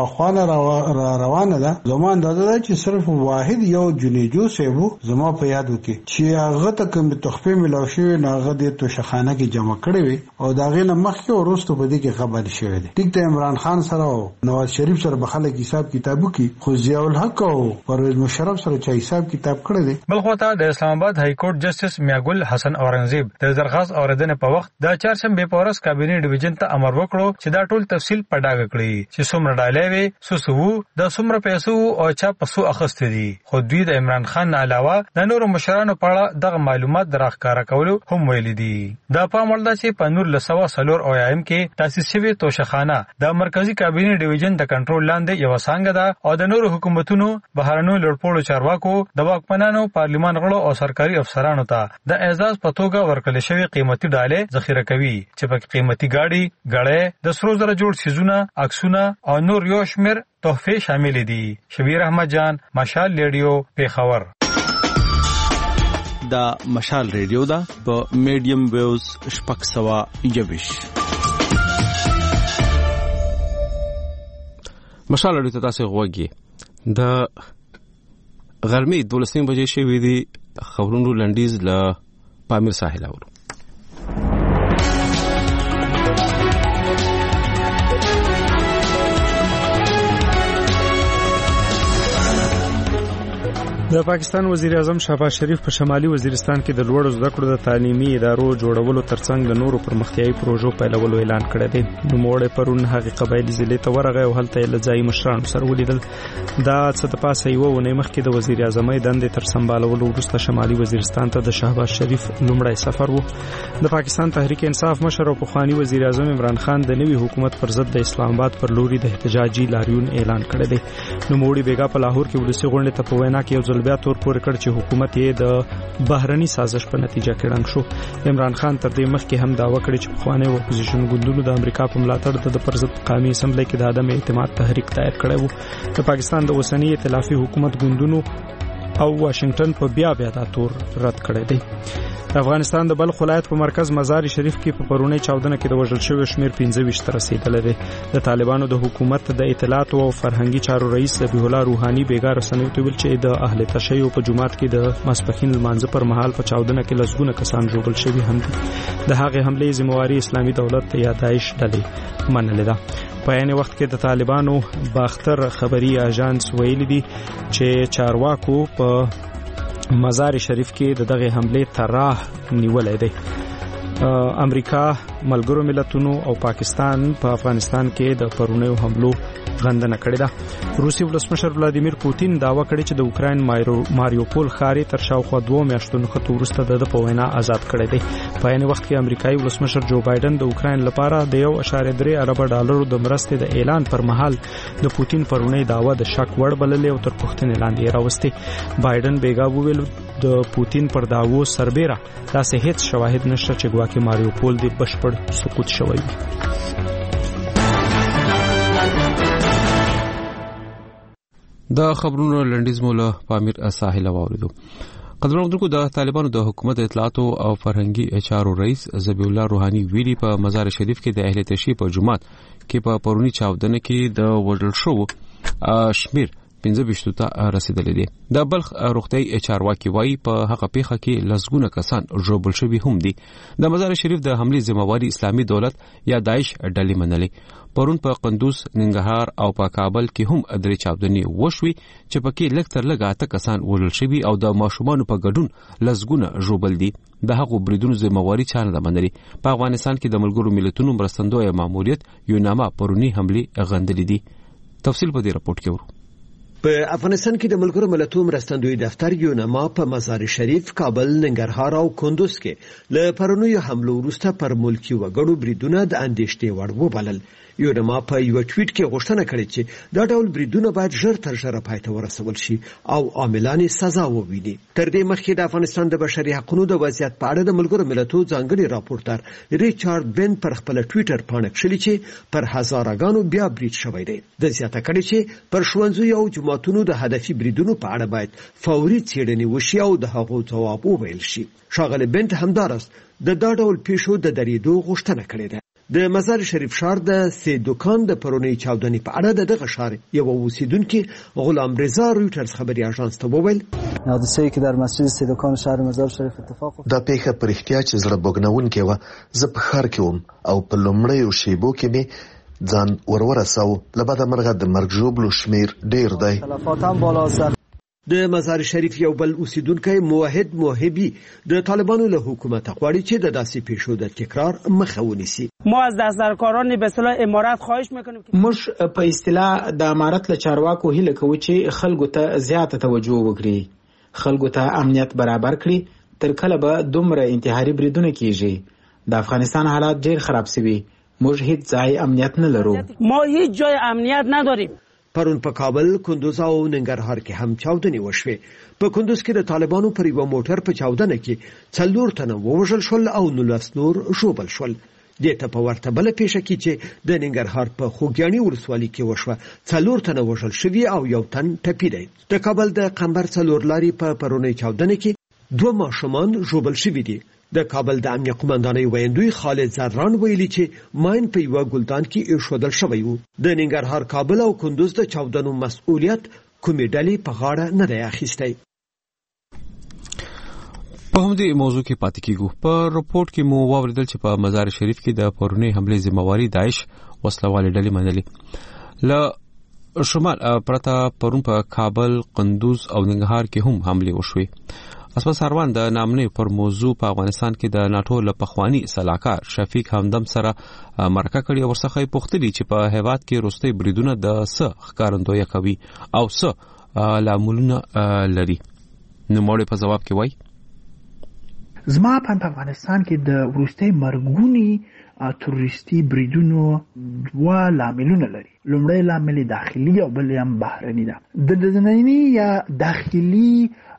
U: پخوانه روانه ده. زما اندازه ده چې صرف واحد یو جنیجو سیبو زما په یادو کې چې هغه ته کوم تخفیه ملو شوی نه هغه د توشخانه کې جمع کړی وي او دا غینه مخکې ورستو په دې کې خبر شوی دی. ټیک ته عمران خان سره او نواز شریف سره به خلک حساب کتابو کې خو ضیاء الحق او پرویز مشرف سره چې حساب کتاب کړی دی.
B: بل خو ته د اسلام آباد های کورټ جسټس میاګل حسن اورنګزیب د درخواست اوریدنې په وخت د چهارشنبه په ورځ کابینه ډیویژن ته امر وکړو چې دا ټول تفصیل په ډاګه کړي چې څومره ډالۍ وي سوسو د څومره پیسو او چا پسو اخستې دي. خو دوی د عمران خان علاوه د نورو مشرانو په اړه دغه معلومات درښکاره کولو هم ویلي دي. دا په عمل ده چې په 1904 او ایم کې تاسیس شوی توشخانه د مرکزی کابینه ډیویژن د کنټرول لاندې یو څنګه ده او د نورو حکومتونو بهرنیو لړپوړو چارواکو د واکمنانو پارلیمان غړو او سرکاري افسرانو ته د اعزاز په توګه ورکړل شوی قیمتي ډالۍ ذخیره کوي چې په قیمتي گاډي غړې د سرو زره جوړ سيزونه عکسونه او نور یو شمیر تحفې شامل دي. شبیر احمد جان، مشال ریډیو، پیښور.
V: دا مشال ریډیو دا په میډیم ویوز شپږ سوه یویش.
A: مشال ریډیو ته تاسو غوږی د غرمې 12 بجې شوې دي. خبرونو لنډیز له پامیر ساحل اورو.
W: د پاکستان وزیر اعظم شهباز شریف په شمالي وزیرستان کې د لوړو زده کړو د تعلیمي ادارو جوړولو ترڅنګ د نورو پرمختیايي پروژو پیلولو اعلان کړی دی. نوموړی پرون هغه قبایلی ضلع ته ورغی او هلته له ځایي مشرانو سره ولیدل. دا څه د پاسه یو ونې مخکې د وزیر اعظم دندې تر سمبالولو وروسته شمالي وزیرستان ته د شهباز شریف لومړی سفر و. د پاکستان تحریک انصاف مشر او پخوانی وزیر اعظم عمران خان د نوي حکومت پر ضد د اسلام آباد پر لوري د احتجاجي لاریون اعلان کړی دی. نوموړی بیګا په لاهور کې ولسی غونډه ته په وینا کې یو ځل بیا تور پورې کړ چې حکومت یې د بهرني سازش په نتیجه کې ړنګ شو. عمران خان تر دې مخکې هم دعوه کړې چې پخوانی اپوزیشن ګوندونو د امریکا په ملاتړ د پرضد قومي اسمبلی کې د عدم اعتماد تحریک دایر کړی و. د پاکستان د اوسنی ائتلافي حکومت ګوندونو او واشنگټن په بیا دا تور رد کړی دی. د افغانستان د بلخ ولایت په مرکز مزار شریف کې په پرونی چاودنه کې د وژل شوی شمیر 15 ته رسیدلی دی. د طالبانو د حکومت د اطلاعات او فرهنګي چارو رئیس ذبیح الله روحاني بیګا رسنیو ته ویل چې د اهل تشیع په جماعت کې د ماسپښین لمانځه پر مهال په چاودنه کې لسګونه کسان ژوبل شوي هم دي. د هغې حملې ذمہواری اسلامي دولت یا داعش ډلې منلې ده. په عین وخت کې د طالبانو باختر خبري اژانس ویلي دي چې چارواکو په مزار شریف کې د دغه حملې طرح نیولې ده. امریکا، ملګرو ملتونو او پاکستان په افغانستان کې د پرونیو حملو غندنه کړې ده. روسي ولسمشر ولادیمیر پوتین دعوا کړې چې د اوکراین ماریوپول ښار تر شاوخوا 2 میاشتو خطو وروسته د په وینا آزاد کړی دی. په عین وخت کې امریکایي ولسمشر جو بایدن د اوکراین لپاره د 1.3 ارب ډالرو د مرستې د اعلان پر مهال د پوتین پرونی دعوا د شک وړ بللې او تر پوښتنې لاندې راوستي. بایدن بیګا وویل د پوتین پر دعوو سربېره داسې هیڅ شواهد نشته چې ګواکې ماریوپول د بشپړ سقوط شوی وي.
A: د خبرونو لنډیز مولا پامیر ساحل واوریدو. قدرمنو د طالبانو د حکومت اطلاعات او فرهنګي چارو رئیس ذبیح الله روحاني ویلي په مزار شریف کې د اهل تشیع په جماعت کې په پرونی چاودنه کې د وژل شو شمیر 15 ته رسیدلی دی. د بلخ روغتیايي چارواکي وایي په هغه پیښه کې لسګونه کسان ژوبل شوي هم دي. د مزار شریف د حملې ذمہواری اسلامي دولت یا داعش ډلې منلې. پرون په قندوز، ننګرهار او په کابل کې هم درې چاودنې وشوي چې پکې لږ تر لږه 8 کسان وژل شوي او د ماشومانو په ګډون لسګونه ژوبل دي. د هغو بریدونو ذمہواری چا نه منلې. په افغانستان کې د ملګرو ملتونو مرستندوی ماموریت یوناما پرونی حملې غندلې دي. تفصیل په دې راپورټ کې ورو.
X: په افغانستان کې د ملګرو ملتونو مرستندوی دفتر یوناما په مزار شریف، کابل، ننګرهار او کندوز کې له پرونیو حملو وروسته پر ملکی وګړو بریدونه د اندېښنې وړ وبلل. یوناما په یو ټویټ کې غوښتنه کړې چې دا ډول بریدونه باید ژر تر ژره پای ته ورسول شي او عاملان سزا وویني. تر دې مخکې د افغانستان د بشري حقوقو د وضعیت په اړه د ملګرو ملتونو ځانګړي راپورټر ریچارډ بن پر خپل ټویټر باندې کړی چې پر هزارګانو بیا برید شوی دی. د زیاته کړی چې پر ښوونځیو او جماعتونو د هدفي بریدونو په اړه باید فوري څېړنې وشي او د هغو ځواب وویل شي. ښاغلی بنت همدارس د دا ډول پیښو د درېدو غوښتنه کړې ده. د مزار شریف ښار د سه دوکان د پرونی چاودنې په اړه دغه ښار یو اوسیدونکو غلام رضا رویټرز خبري اژانس ته وویل
C: حادثه‌ای که در مسجد سه دوکان شهر مزار شریف اتفاق افتاد
E: دا پیښه پر احتیاج زړه بوګنونکې و. زه په ښار کې وم او په لومړیو شیبو کې مې ځان ورساو. لبعد مرغه د مرګ ژوبلو شمیر ډیر دی.
C: تلفات هم بالا است.
X: د مزار شریف یو بل اوسیدونکی موحد موهبی د طالبانو له حکومت غواړي چې د داسې پیښو د تکرار مخه ونیسي.
H: ما از دسترکاران به اصطلاح امارات خواهش میکنیم موږ په اصطلاح د امارات له چارواکو هیله کوو چې خلکو ته زیاته توجه وکړي، خلکو ته امنیت برابر کړي. تر کله به دومره انتحاري بریدونه کیږي؟ د افغانستان حالات ډیر خراب شوي. موږ هیڅ ځای امنیت نه لرو. ما هیڅ جای امنیت نداریم.
X: پرون په کابل، کندوز او ننګرهار کې هم چاودنې وشوې. په کندوز کې د طالبانو پر یو موټر په چاودنه کې 4 تنه ووژل شول او 19 نور ژوبل شول. دې ته په ورته بل پیښه کې چې د ننګرهار په خوږیاڼي ولسوالۍ کې وشوه 4 تنه وژل شوي او 1 تن ټپي دی. د کابل د قمبر 4 لارې په پرونی چاودنه کې 2 ماشومان ژوبل شوي دي. د کابل د امنیه قومندانۍ ویندوی خالد زران ویلي چې ماین په یو ګلدان کې ایښودل شوی وو. د ننګرهار، کابل او کندوز د چاودنو مسؤلیت کومې ډلې په غاړه نه دی اخیستی.
A: په همدې موضوع کې پاتې کیږو. په رپورت کې مو واوریدل چې په مزار شریف کې د پرونی حمله ذمہواری داعش وسلوالې ډلې منلې. ل شمال پرته پرون په کابل، کندوز او ننګرهار کې هم حمله وشوې. اسما سروان د نامنې پر موضوع په افغانستان کې د ناتو له پخوانی سلاکار شفیق همدم سره مرکه کړې او ورڅخه پوښتنې چې په هیواد کې وروستي بریدونه د څه ښکارندویي کوي او څه لاملونه لري. نو موږ په جواب کې وای
I: زما په افغانستان کې د وروستي مرګونی تروریستي بریدونو 2 لاملونه لري. لومړی لامل داخلي او بل هم بهرني ده. د دنني یا داخلي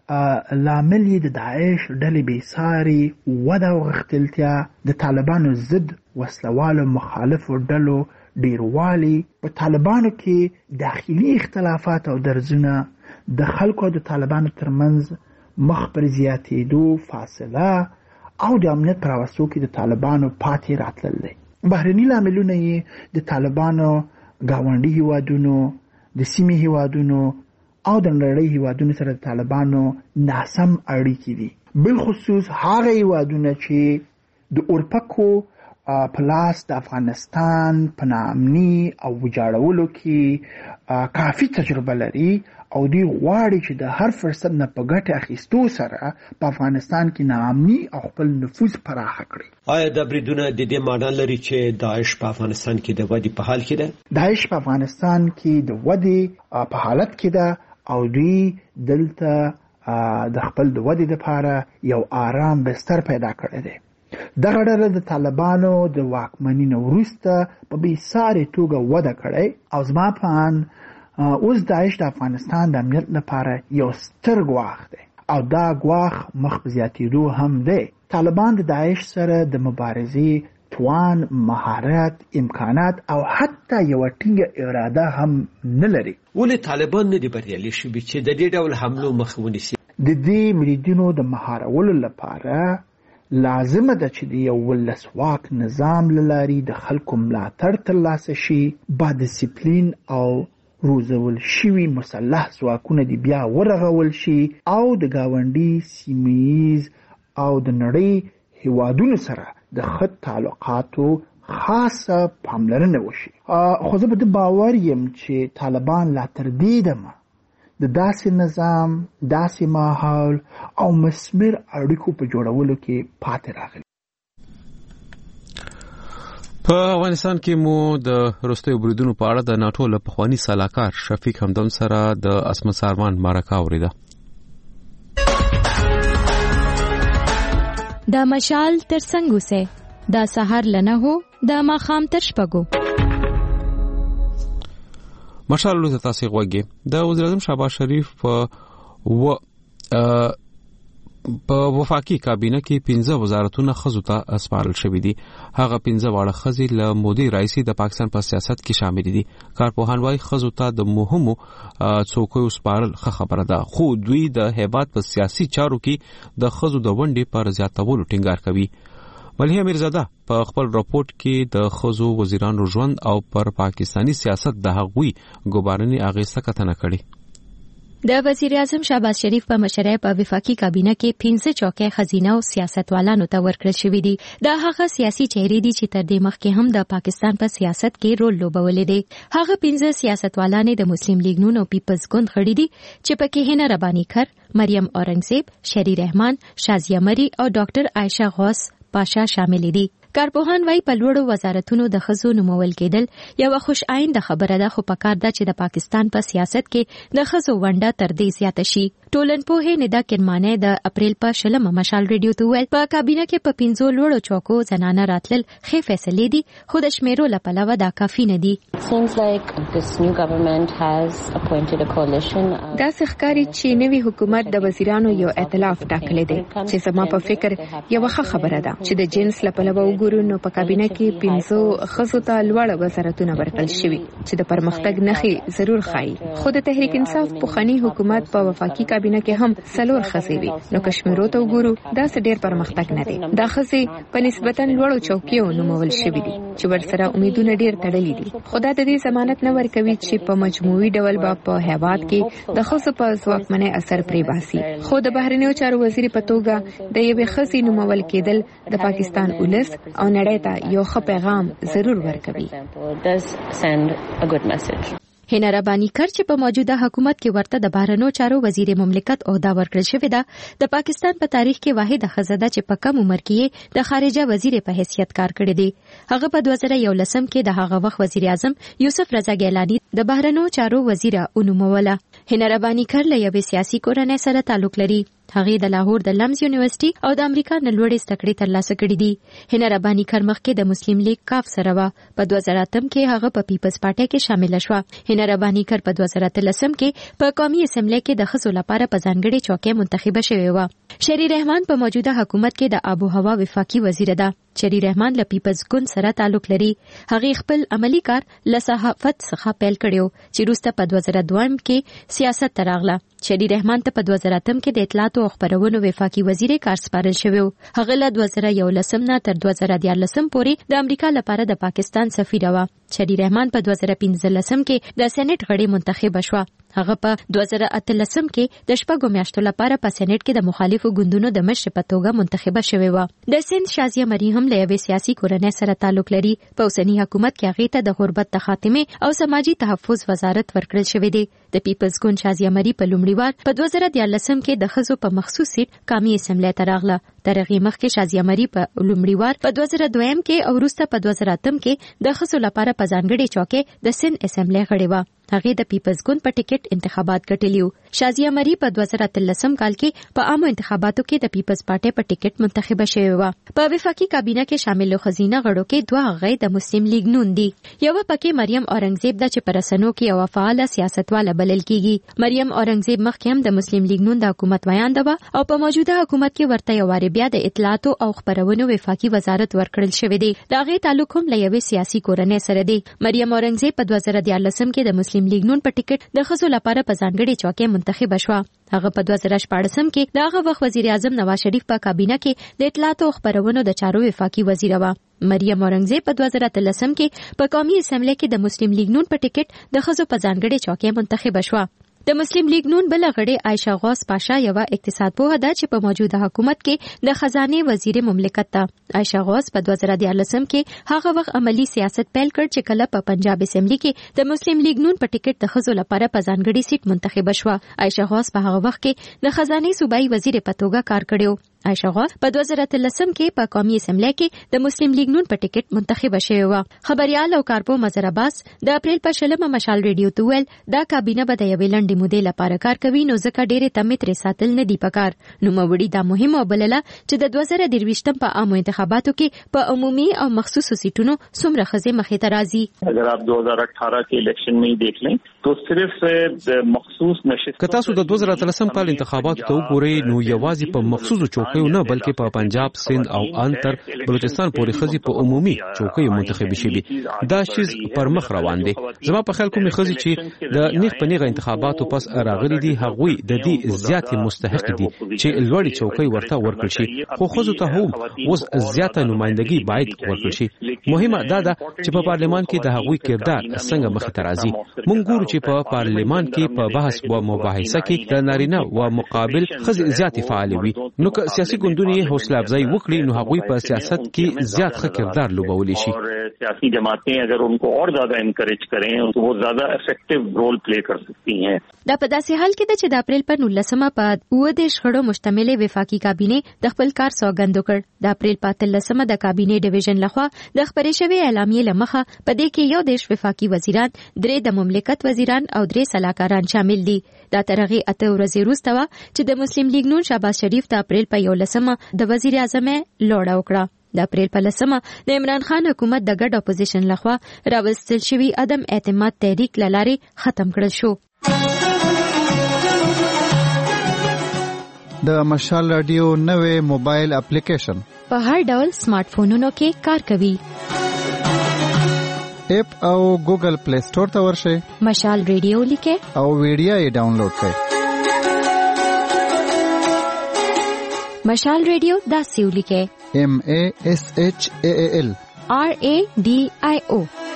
I: لامل د داعش ډلې بیساري وده او غښتلتیا، د طالبانو ضد وسلوالو مخالفو ډلو ډیروالی، په طالبانو کې داخلي اختلافات او درزونه، د خلکو د طالبانو ترمنځ مخ پر زیاتېدو فاصله او د امنیت پر وسو کې د طالبانو پاتې راتلل دي. بهرني لاملونه یې د طالبانو گاونډي هیوادونو، د سیمې هیوادونو او د نړۍ هیوادونو سره د طالبانو ناسم اړیکې دي. بالخصوص هغه هیوادونه چې د اورپکو پلاس د افغانستان په ناامني او ویجاړولو کې کافي تجربه لري او دوی غواړي چې د هر فرصت نه په ګټه اخیستو سره په افغانستان کې ناامني او خپل نفوذ پراخ کړي.
X: آیا د بریدونه د دې معنی لري چې داعش په افغانستان کې د ودې په حال کې ده؟
I: داعش په افغانستان کې د ودې په حالت کې ده او دوی دلته د خپل د ودې لپاره یو آرام بستر پیدا کړی دی. دغه ډله د طالبانو د واکمنۍ نه وروسته په بېساري توګه وده کړې او زما په اند اوس داعش د افغانستان د امنیت لپاره یو ستر ګواښ دی او دا ګواښ مخ په زیاتېدو هم دی. طالبان د داعش سره د مبارزې توان، مهارت، امکانات او حتی یو ټینګه اراده هم نه لري.
X: ولې طالبان نه دي بریالي شوي چې د دې ډول حملو مخه ونیسي؟
I: د دې مریدینو د مهارولو لپاره لازمه ده چې د یو ولسواک نظام له لارې د خلکو ملاتړ ترلاسه شي، با ډسپلین او روزول شوي مسلح ځواکونه دې بیا ورغول شي او د گاونډي، سیمه‌ییز او د نړۍ هیوادونو سره د ښه تعلقاتو خاصه پاملرنه وشي. خو زه په دې باور یم چې طالبان لا تر دې دمه د داسې نظام، داسې ماحول او مسمر اړیکو په جوړولو کې پاتې راغلي.
A: په افغانستان کې مو د وروستي بریدونو په اړه د ناتو له پخوانی سلاکار شفیق همدم سره د اسما سروان مرکه اوریده.
Y: د مشال تر څنګه سه د سحر لنه هو د ماخام تر شپګو
A: مشال له تاسو غوږی د وزیر اعظم شهباز شریف په وفاقي کابینه کې 15 وزارتونه خزو ته اسپارل شوې دي. هغه 15 واړه خزي له مودي رئیسي د پاکستان په سیاست کې شامل دي. کارپوهان وايي خزو ته د مهمو څوکیو اسپارل خبره ده، خو دوی د هیواد په سیاسي چارو کې د خزو د ونډې پر زیاتولو ټینګار کوي. مليحه میرزاده په خپل راپورټ کې د خزو وزیرانو ژوند او پر پاکستانی سیاست د هغوی ګوبارني اغیزه کتنه کړې.
Y: د وزیر اعظم شهباز شریف په مشرۍ په وفاقي کابینه کې 15 چوکۍ خزینه او سیاستوالانو ته ورکړل شوې دي. دا هغه سیاسي چهرې دي چې تر دې مخکې هم د پاکستان په سیاست کې رول لوبولې دي. هغه 15 سیاستوالانې د مسلم لیگ نون او پیپلز ګوند غړي دي چې پکې هنا ربانی کر، مریم اورنګزیب، شری رحمان، شازیه مری او ډاکټر عائشه غوث پاشا شامل دي. کارپوهان وايي په لوړو وزارتونو د ښځو نومول کېدل یوه خوش آینده خبره ده، خو پکار ده چې د پاکستان په سیاست کې د ښځو ونډه تر دې زیاته شي. ټولنپوهې ندا کرمانه د اپریل په 16 مشال ریډیو ته ویل په کابینه کې په 15 لوړو چوکو زنانه راتلل ښې فیصلې دي، خو د شمیرو له پلوه دا کافي نه دي. دا ښکاري چې نوی حکومت د وزیرانو یو ائتلاف ټاکلی دی چې زما په فکر یوه ښه خبره ده چې د جنس له پلوه وګورو نو په کابینه کې 15 ښځو ته لوړ وزارتونه ورکړل شوي چې د پرمختګ نښې ضرور ښایي، خو د تحریک انصاف پخوانی حکومت په وفاقي کابینه کې هم 4 ښځې وي، نو کشمیرو ته وګورو دا څه ډېر پرمختګ نه دی. دا ښځې په نسبتا لوړو چوکیو نومول شوي دي چې ورسره امیدونه ډېر تړلي دي، خو دا د دې ضمانت نه ورکوي چې په مجموعي ډول به په هیواد کې د ښځو په ځواکمنۍ اثر پرې باسي. خو د بهرنیو چارو وزیر په توګه د یوې ښځې نومول کېدل د پاکستان ولس او نړۍ ته یو ښه پیغام ضرور ورکوي. هنا ربانی کر چې په موجوده حکومت کې ورته د بهرنیو چارو وزیر مملکت عہده ورکړل شوې ده، د پاکستان په تاریخ کې واحده ښځه ده چې په کم عمر کې د خارجه وزیر په حیثیت کار کړی دی. هغه په 2011 کې د هغه وخت وزیر اعظم یوسف رضا ګیلانی د بهرنیو چارو وزیر ونوموله. هنا ربانی کر له یوې سیاسي کورنۍ سره تعلق لري. هغه د لاهور د لمز یونیورسيټي او د امریکا نه لوړې زده ترلاسه کړې دي. هنا ربانی کر مخکې د مسلم لیگ کاف سره و. په 2008 کې هغه په پیپلز پارټي کې شامل شوه. هنا ربانی کر په 2013 کې په قومي اسمبلی کې د ښځو لپاره په ځانګړي چوکۍ منتخبه شوې و. شری رحمان په موجوده حکومت کې د آب او هوا وفاقي وزیر ده. شری رحمان له پیپلز ګوند سره تعلق لري. هغه خپل عملی کار له صحافت څخه پیل کړو چې وروسته په 2002 کې سیاست ته راغله. شری رحمان ته په 2008 کې د اطلاعات او خبرونو وفاقي وزیر کار سپارل شوی. هغه له 2011 نه تر 2014 پورې د امریکا لپاره د پاکستان سفیر و. شری رحمان په 2015 کې د سېنات غړي منتخب شو. هغه په 2018 کې د شپږو میاشتو لپاره په سېنات کې د مخالفو ګوندونو د مشر په توګه منتخب شوی و. د سند شازیه مری هم له یوې سیاسي کورنۍ سره تعلق لري. په اوسنی حکومت کې هغه ته د غربت د خاتمه او سماجی تحفظ وزارت ورکړل شوی دی. د پیپلز ګوند شازیه مری په لومړي وار په 2014 کې د ښځو په مخصوص سیټ قومي اسمبلی ته راغله. تر هغې مخکې شازیه مری په لومړي وار په 2002 کې او وروسته په 2008 کې د ښځو لپاره په ځانګړي چوکۍ د سند اسمبلی غړې و. هغه د پیپلز ګوند په ټیکټ انتخابات ګټلیو. شازیه مری په 2013 کال کې په عامو انتخاباتو کې د پیپلز پارټي په ټیکټ منتخبه شوې و. په وفاقي کابینه کې شامل خزینه غړو کې دوه هغه د مسلم لیگ نون دي. یو پکې مریم اورنګزیب ده چې په رسنیو کې یو فعال سیاستواله بلل کیږي. مریم اورنګزیب مخکې هم د مسلم لیگ نون د حکومت ویاند و او په موجوده حکومت کې ورته یو واری بیا د اطلاعات او خبرونو وفاقي وزارت ورکړل شوی دی. دا غي تعلق هم له یوې سیاسي کورنۍ سره دی. مریم اورنګزیب په 2014 کې د مسلم لیگ نون په ټیکټ د ښځو لپاره په ځانګړي چوکۍ منتخب شوه. هغه په 2014 کې د هغه وخت وزیر اعظم نواز شریف په کابینه کې د اطلاعات او خبرونو د چارو وفاقي وزیر و. مریم اورنګزیب په 2013 کې په قومي اسمبلی کې د مسلم لیگ نون په ټیکټ د ښځو په ځانګړي چوکۍ منتخب شوه. د مسلم لیگ نون بل غړي عائشه غوث پاشا یو اقتصاد پوه ده چې په موجوده حکومت کې د خزانه وزیر مملکت ده. عائشه غوث په 2014 کې هغه وخت عملی سیاست پیل کړ چې کله په پنجاب اسمبلی کې د مسلم لیگ نون په ټیکټ د ښځو لپاره په ځانګړي سیټ منتخب شوه. عائشه غوث په هغه وخت کې د خزانه صوبایي وزیر په توګه کار کړو. عائشه غوث په 2013 کې په قومي اسمبلی کې د مسلم لیگ نون په ټیکټ منتخب شوی و. خبريال او کارپو مظهر عباس د اپریل په 16 مشال ریډیو ته ویل دا کابینه به د یوې لنډې مودې لپاره کار کوي، نو ځکه ډېرې تمې ترې ساتل نه دي پکار. نو موړي دا مهمه وبلله چې د 2023 په عامو انتخاباتو کې په عمومي او مخصوصو سیټونو څومره ښځې مخې ته راځي.
J: اگر آپ 2018 کے الیکشن میں ہی دیکھ لیں تو صرف د مخصوص نشست
A: که تاسو د 2013 کال انتخاباتو ته وګورئ نو یوازې په مخصوصو چوکیو نه بلکې په پنجاب، سند او انتر بلوچستان پورې خزي په عمومي چوکیو منتخب شوي. دا شیز پر مخ روان دي. زما په خیال کومې خزي چې د نیغ په نیغه انتخاباتو پس راغلي دي هغوی د دې زیاتې مستحق دي چې لوړی چوکۍ ورته ورکړل شي، خو خزو ته هم اوس زیاته نمائندګي باید ورکړل شي. مهمه دا ده چې په پارلمان کې د هغوی کردار څنګه مخ ته راځي. مونږ ګورو چې په پارلمان کې په بحث او مباحثه کې د نارینه او مقابل خزي زیاتې فعال وي. نو که سیاسي ګوندونه حوصله افزایی وکړي نو هغوی په سیاست کې زیات ښه کردار لوبولی شي.
J: سیاسي جماعتیں اگر उनको और ज्यादा انکریج کریں تو وہ زیادہ افیکٹو رول پلی کر سکتی ہیں.
Y: دا په داسې حال کې د اپریل پر 19مه په 19 شخړو مشتمل وفاقي کابینه د خپل کار سوګند وکړ. د اپریل په 13مه د کابینه ډیویژن لخوا د خبرې شوی اعلامیه لمخه په دې کې یو دیش وفاقي وزیران، 3 د مملکت وزیران او 3 سلاکاران شامل دي. دا ترغه اته ورځې وروسته وا چې د مسلم لیگ نون شهباز شریف د اپریل په 11مه د وزیر اعظم لوړه وکړه. د اپریل په 10مه د عمران خان حکومت د ګډ اپوزیشن لخوا راوستل شوی عدم اعتماد تحریک لاري ختم کړل شو.
K: د مشال رادیو نوې موبایل اپلیکیشن
Y: په هر ډول سمارټ فونونو کې کار کوي.
K: اپ او ګوګل پلی سٹور ته ورشئ،
Y: مشال ریډیو لیکه
K: او ویډیو یې ډاونلوډ کړئ.
Y: مشال ریډیو دا سیو لیکه
K: MASHAAL
Y: RADIO.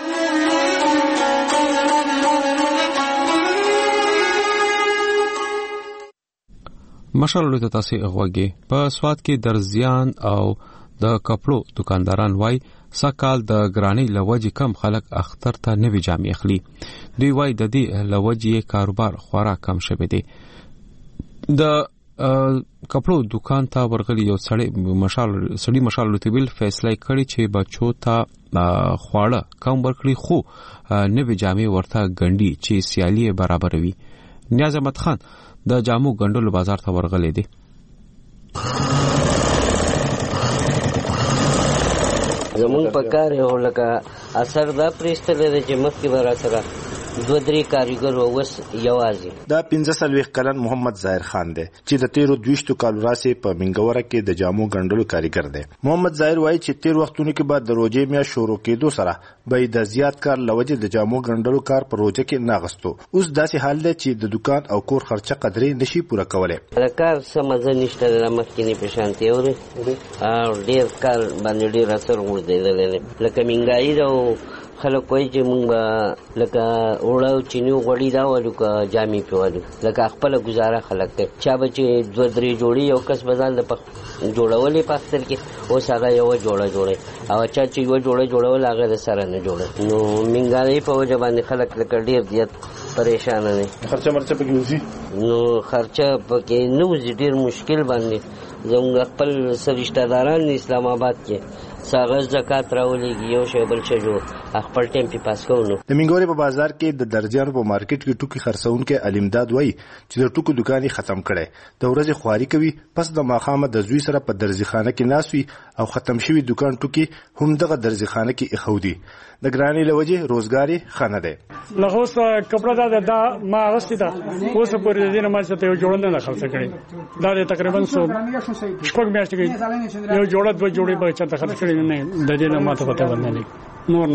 A: مشال له تاسو غوږی په سواد کې درزیان او د کپړو دکانداران وای سکهال د ګرانی لوجې کم خلک اختر ته نوی جامې اخلي. دوی وای د دې لوجې کاروبار خورا کم شوی دی. د کپړو دکان ته ورغلی یو سړی مشال لوتیبل فیصله کړی چې بچو ته خواړه کم ورکړي خو نوی جامې ورته ګنډي چې سیالي برابروي. نیاز احمد خان د جامو ګنډلو بازار ته ورغلی دی.
L: زمون په کار یو لکه اثر دا پرېستل چې مخکې به را سره 2-3 کاریګر وس یوازې.
M: دا 15 کلن محمد ظاهر خان دی چې د 13 کالو راسي په منګوره کې د جامو ګنډلو کاریګر دی. محمد ظاهر وایي چې 13 وختونو کې بعد د روزې میا شروع کېدو سره به د زیات کار لوجه د جامو ګنډلو کار پر روزه کې ناغستو. اوس داسې حال دی چې د دکان او کور خرچه قدرې نشي پوره کولای.
L: دا کار سمزه نشته د مخکینی په شانتي اوري او ډیر کار باندې ډیر اثر ورده لکه منګای دا خلک کوئی چې مونږ لکه وړو چینیو غوړی دا ولو کا جامې پیوالو لکه خپل گزاره خلک ته چا بچي 2-3 جوړي یو کس بزان د جوړولې پاستر کې او ساده یو جوړه او چا چې یو جوړول هغه د سره نه جوړه. نو منګای په وجه باندې خلک لکه ډیر زیات پریشان دي.
M: خرچه مرچه پکې وزي
L: نو خرچه پکې نو ډیر مشکل باندې زموږ خپل سرشتہ داران اسلام آباد کې ساغز زکات راولېږي یو شی بل شی جوړ خپل ټیم په پاس کوو.
M: د منګوري په بازار کې د درځیانو په مارکیټ کې ټوکی خرڅونکو علمداد وایي چې د ټوکو دکاني ختم کړي د ورځې خواري کوي پس د ماخامه د زوی سره په درځخانه کې ناسوي او ختم شوی دکان ټوکی هم دغه درځخانه کې اخودي. د ګرانی لوجه روزګاری خانه ده.
N: لغوس کپڑا دا ما غستی دا اوس پورې دینه ما څه ته جوړنه نه خلص کړي دا تقریبا شپږ میاشتې کې یو جوړه دوه جوړې به چا ته خرڅ کړي نه د دې نه ماته پته ونه نور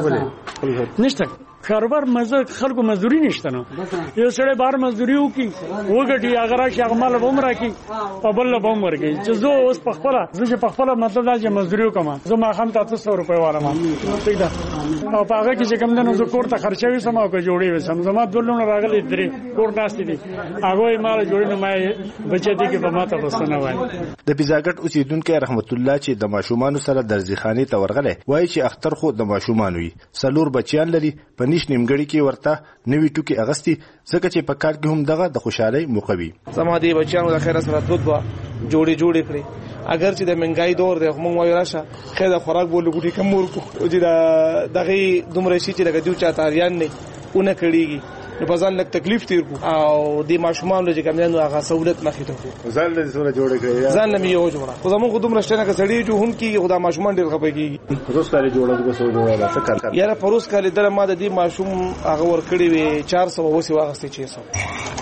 N: نه نشته کاروبار مزه خلکو مزدوري نشته نو یو سړی بار مزدوري وکي وګټي اگر راشي عمل به عمره کی په بل به عمر کې چې زه اوس په خپل زه په خپل مطلب دا چې مزدوري وکم زه ما هم 300 روپۍ وارم ٹھیک ده او په هغه کې چې کوم نه زه کور ته خرچوي سم او جوړي وسم زما دلونه راغلي درې کور ناشتي دي هغه مال جوړي نه مې بچی دي کې په ماته وسنه وای.
M: د بیزاګټ اوسیدونکو رحمت الله چې د ماشومان سره درځخانه ته ورغله وایي چې اختر خو د ماشومان وي سلور بچیان لري په نش نیمګړی کې ورته نوی ټوکی اغستی ځکه چې په کار کې هم دغه د خوشحالي موقوي.
Z: زما دي بچیانو د خیره سره دوه جوړې کړې اگر چې د منګای دور دی موږ وایو راشه خیر خوراک بوله ګوټي کم ورکو چې دغه دومره شي چې دغه دیو چا تاریان نه اون کړيږي نو په ځان لږ تکلیف تیر کو او د ماشومان لږ کمنو هغه سہولت مخې ته کو
M: ځان له سره جوړ کړی
Z: ځان نه یو جوړه خو زموږ دومره شته نه کسړي جو هم کې خدا ماشومان ډیر خپګي
M: پروس کالي جوړه کو سو جوړه څه کار
Z: یاره پروس کالي در ما د دې ماشوم هغه ور کړی وي 400 وسی واغسته 600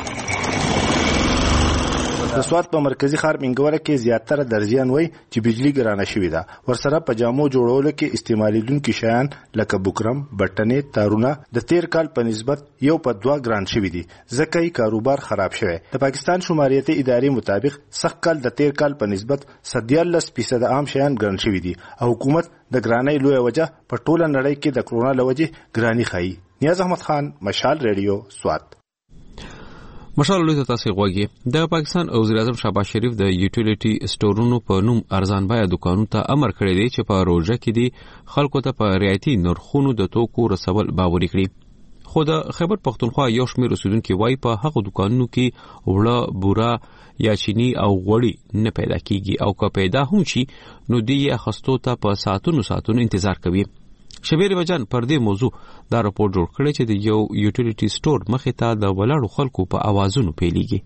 M: د سوات په مرکزی ښار منګوره کې زیاتره درځيان وای چې بجلی ګرانه شوې ده ورسره په جامو جوړولو کې استعمالېدونکو شیان لکه بوکرم بټنې تارونه د تیر کال په نسبت یو په 2 ګران شوې دي ځکه یې کاروبار خراب شوی د پاکستان شماریاتي ادارې مطابق سخت کال د تیر کال په نسبت 47% عام شیان ګران شوي دي او حکومت د ګرانۍ لوی وجه په ټوله نړۍ کې د کرونا لوجه ګرانی خایي نیاز احمد خان مشال ریډیو سوات
A: مشال لوی تاسو غوږی د پاکستان وزیر اعظم شهباز شریف د یوټیلیټي سټورونو په نوم ارزان بیه دکانونو ته امر کړی دی چې په روزه کې دي خلکو ته په رعایتي نرخونو د توکو رسول باوري کړي خو د خیبر پختونخوا یو شمېر اوسیدونکو وایي په هغه دکانونو کې وړه بورا یا چینی او غوړي نه پیدا کیږي او که پیدا هم شي نو دی اخستو ته په ساعتونو انتظار کوي شبیر بجان پر دې موضوع دا راپور جوړ کړی چې د یو یوټیلیټي سټور مخې ته د ولاړو خلکو په اوازونو پیلېږي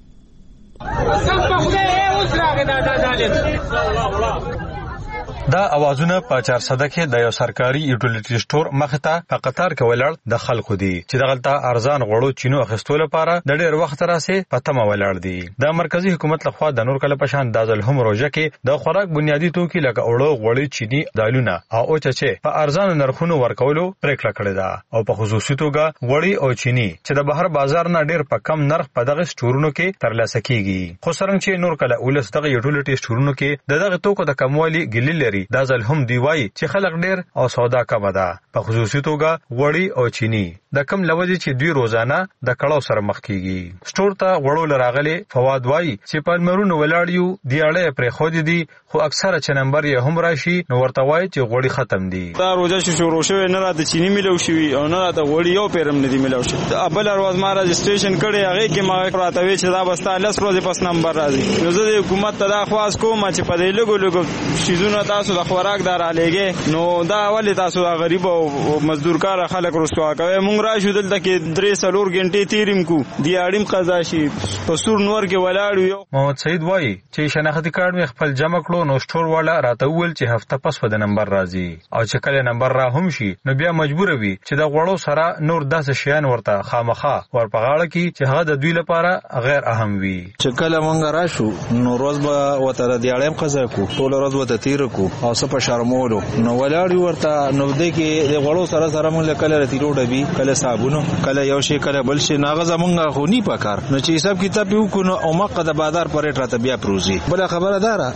B: دا اوازونه په 400 کې د یو سرکاري یوټیلیټي سټور مخې ته په قطار کې ولاړ د خلکو دي چې دغلته ارزان غوړو چینو اخیستو لپاره د ډېر وخت راځي په تمه ولاړ دي د مرکزی حکومت لخوا د نور کله پشان دازل هم روزه کې د خوراک بنیادی توکي لکه اوړو غوړي چینی دالونه او چچې په ارزان نرخونو ورکولو پریکړه کړې ده او په خصوصي توګه غوړي او چینی چې د بهر بازار نه ډېر په کم نرخ په دغه سټورونو کې ترلاسه کیږي خو څنګه چې نور کله ولس دغه یوټیلیټي سټورونو کې دغه توکو د کموالي ګلی لري دا ځل هم دی وای چې خلک ډیر او سودا کم ده په خصوصي توګه غوړي او چینی د کم لوجې چې دوی روزانه د کړهو سره مخ کیږي سټور ته غوړو لراغلي فواد وای چې په مرونو ولاړیو دیاړې پر خو دي خو اکثره چې نمبر یې هم راشي نو ورته وای چې غوړي ختم دي
V: دا روزه شروع شوه نه را د چینی ملو شوی او نه را د غوړي یو پیرم نه دی ملو شوی ابل ورځ ما رجسټریشن کړی هغه کې ما راته چې دا بستا لس ورځې پس نمبر راځي نو زه د حکومت ته دا خواست کوم چې په دې لګو شیزونه تاسو د خوراک دار علیګه نو دا ولې تاسو غریب او مزدور کار خلک رسوا کوي مونږ راشو دلته کې 3 غنټې تیریم کو دی اړیم قضا شي په سور نور کې ولاړ یو
B: محمد سید وای چې شناختی کارت می خپل جمع کړو نو سټور والا راته ویل چې هفته پس په نمبر راځي او چې کله نمبر را هم شي نو بیا مجبور وي چې د غوړو سره نور 10 شیان ورته خامخا ورپغاړه کی چې هغه د دوی لپاره غیر اهم وي
V: چې کله مونږ راشو نو روز به وتر دی اړیم قضا کو ټول روز وته تیر کو او څه په شرمولو نو ولاړ ورته نو دې کې د غوړو سره مونږ کله رتیرو ډبي کله صابونو کله یو شی کله بل شی ناغه زمونږ خو نی پکار نو چې حساب کتاب یو کو نو او مقه د بازار پرې راته بیا پروزي بل خبره دارا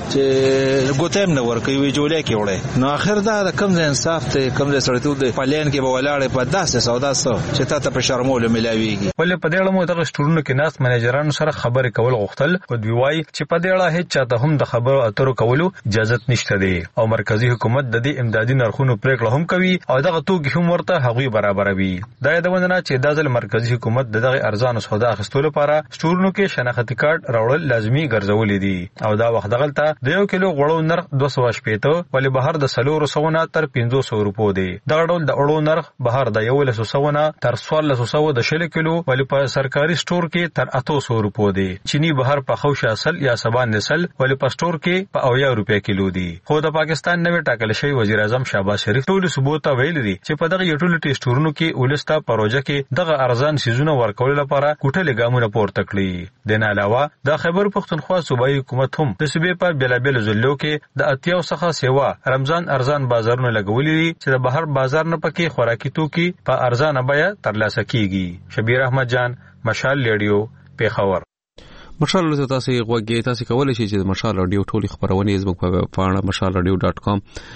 V: چې ګوتم نو ورکوي وی جوړه کې وړه نو اخر دا کم ځای انصاف ته کم ځای سره ته د پلان کې به ولاړ په داسې سودا سو چې ته په شرمولو ملاويږي
B: ولې په دې اړه مو دغه سټورونو کې ناس منیجرانو سره خبرې کول غوښتل او دوی وایي چې په دې اړه هیڅ چاته هم د خبرو اترو کولو اجازه نشته دی او مرکزی حکومت د دې امدادي نرخونو پریکړه هم کوي او دغه توکي هم ورته هغوی برابروي دا یادونه چې د ځل مرکزی حکومت دغه ارزان سودا اخیستلو لپاره سټورونو کې شناختی کارت راوړل لازمي ګرځولې دي او دا وخت دغلته د 1 کیلو غوړو نرخ 280 ولې بهر د 400 تر 500 روپو دی دغه ډول د اړو نرخ بهر د 100 تر 1400 د شل کیلو ولې په سرکاري سټور کې تر 800 روپو دی چینی بهر په خوش اصل یا سبان نسل ولې په سټور کې په 80 روپیا کیلو دی خو د پاکستان نوې ټاکل شوی وزیر اعظم شهباز شریف ټول ثبوت ویل دي چې په دغه یوټیلیټي سټورونو کې ولستا پروژه کې دغه ارزان سيزونه ورکول لپاره کوټه لګامونه پورته کړی دنه علاوه د خیبر پختونخوا صوبایي حکومت هم د صوبې په بلابل ضلعو کې د اتیاو څخه سیوا رمضان ارزان بازارونه لګولې دي چې د بهر بازار نه پکې خوراکي توکي په ارزان بیه ترلاسه کیږي شبیر احمد جان مشال ریډیو پیښور
A: مشال له تاسو غوږی تاسو کولای شئ چې مشال رادیو ټولي خبرونه زموږ په پاڼه mashalradio.com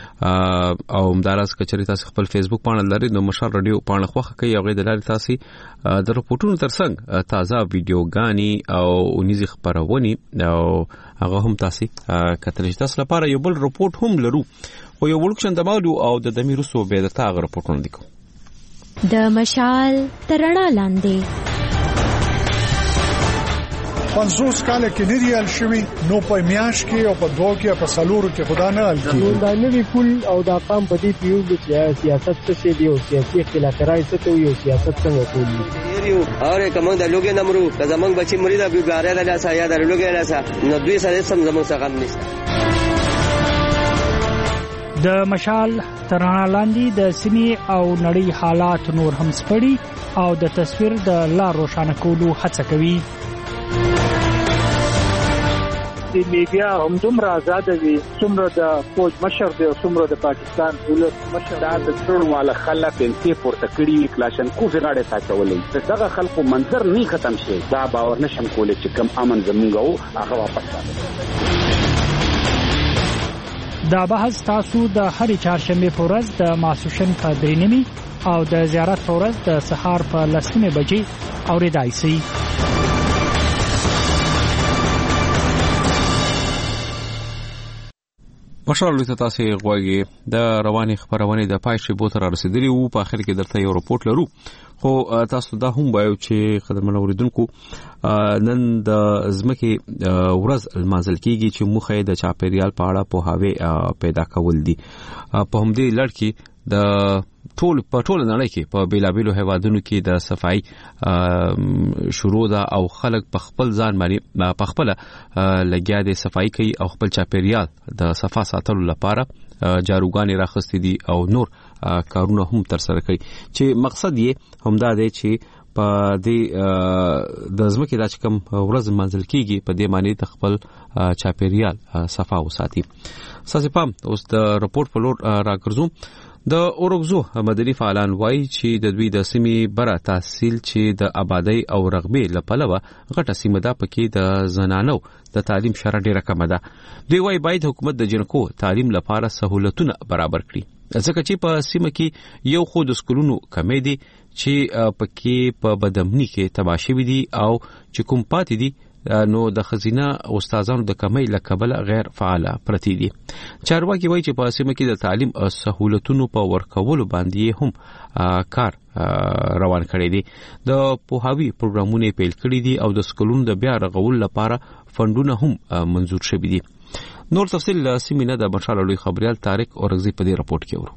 A: او همدارس کچري تاسو خپل فیسبوک پاڼه لرئ نو مشال رادیو پاڼه خوښه کوي او د لارې تاسو د رپورټونو ترڅنګ تازه ویډیوګانی او نيزي خبرونه او هغه هم تاسو کتلی تاسو لپاره یو بل رپورټ هم لرو خو یو ولکشن د مالو او د دمیرسو به د تاغ رپورټونه لیکو
Y: د مشال ترڼا لاندې
D: 50 کال کې نریال شوی نو په میاش کې او په دوه کې په سالورو کې خدا نه ال کې
G: دا نوی کول او دا قام په دې پیو چې سیاست څه دی او سیاسي اختلافات څه ته یو سیاست څنګه کوي یو او کوم د لوګي نمرو که زمونږ بچي مرید بیګاره د لاسه یا د لوګي لاسه نو دوی سره سم زمونږ څخه هم نشته.
O: د مشال ترانه لاندې د سیمې او نړۍ حالات نور هم سپړي او د تصویر د لار روښانه کولو هڅه کوي.
P: د میډیا هم دومره آزاد وي څومره د فوج مشر دی او څومره د پاکستان ولس مشر د ټول والا خلک انتي پورته کړي کلاشنکوف غاړه ساتولې دغه خلکو منظر نه ختم شي دا باور نشم کولای چې کم امن زمونږ هغه واپس راځي.
O: دا بحث تاسو د هرې چهارشنبه په ورځ د ماسوشن په 3:30 او د زیارت په ورځ د سهار په 10:00 بجې اوریدای شئ.
A: مشال ته تاسو غواړئ د رواني خبرونه د پای شیبو تر رسیدلی وو. په اخر کې درته یو رپورت لرو خو تاسو دا هم وایو چې قدرمن اوریدونکو نن د ازمکه ورځ المنزل کېږي چې مخه د چاپیریال په اړه په هاوی پیدا کول دي. په همدې لړ کې د ټول نړۍ کې په بیلابیلو هیوادونو کې د صفائی شروع ده او خلک په خپل ځان باندې په خپل لګیا دي صفائی کوي او خپل چاپیریال د صفا ساتلو لپاره جاروګانې راخستې دي او نور کارونه هم تر سره کوي چې مقصد یې همدا دی چې په دې د ځمکې د چکم ورځ منزل کېږي په دې معنی ته خپل چاپیریال صفا وساتي. ساسې پام اوس د رپورت په لور راګرځوم. د اورګزو مدني فعالان وایي چې د دوی د سیمې بره تحصیل چې د آبادی او رغبې لپاره غټه سیمه ده پکې د زنانو د تعلیم شره ډیره کمه ده. دوی وایي باید حکومت د جنکو تعلیم لپاره سہولتونه برابر کړي ځکه چې په سیمه کې یو خو د سکولونو کمې دي چې پکې په بدامني کې تباشوي دي او چې کوم پاتې دي نو د خزینه استادانو د کمی له کبله غیر فعال پرتی دي. چارواکي وایي چې په سیمه کې د تعلیم سہولتونو په ورکولو باندې هم کار روان کړی دی. د پوهاوی پروګرامونه پیل کړی دي او د سکولونو د بیا رغول لپاره فندونه هم منظور شوي دي. نور تفصیل سیمینه د مشال لوی خبريال طارق اورغزي په دې رپورت کې ورو.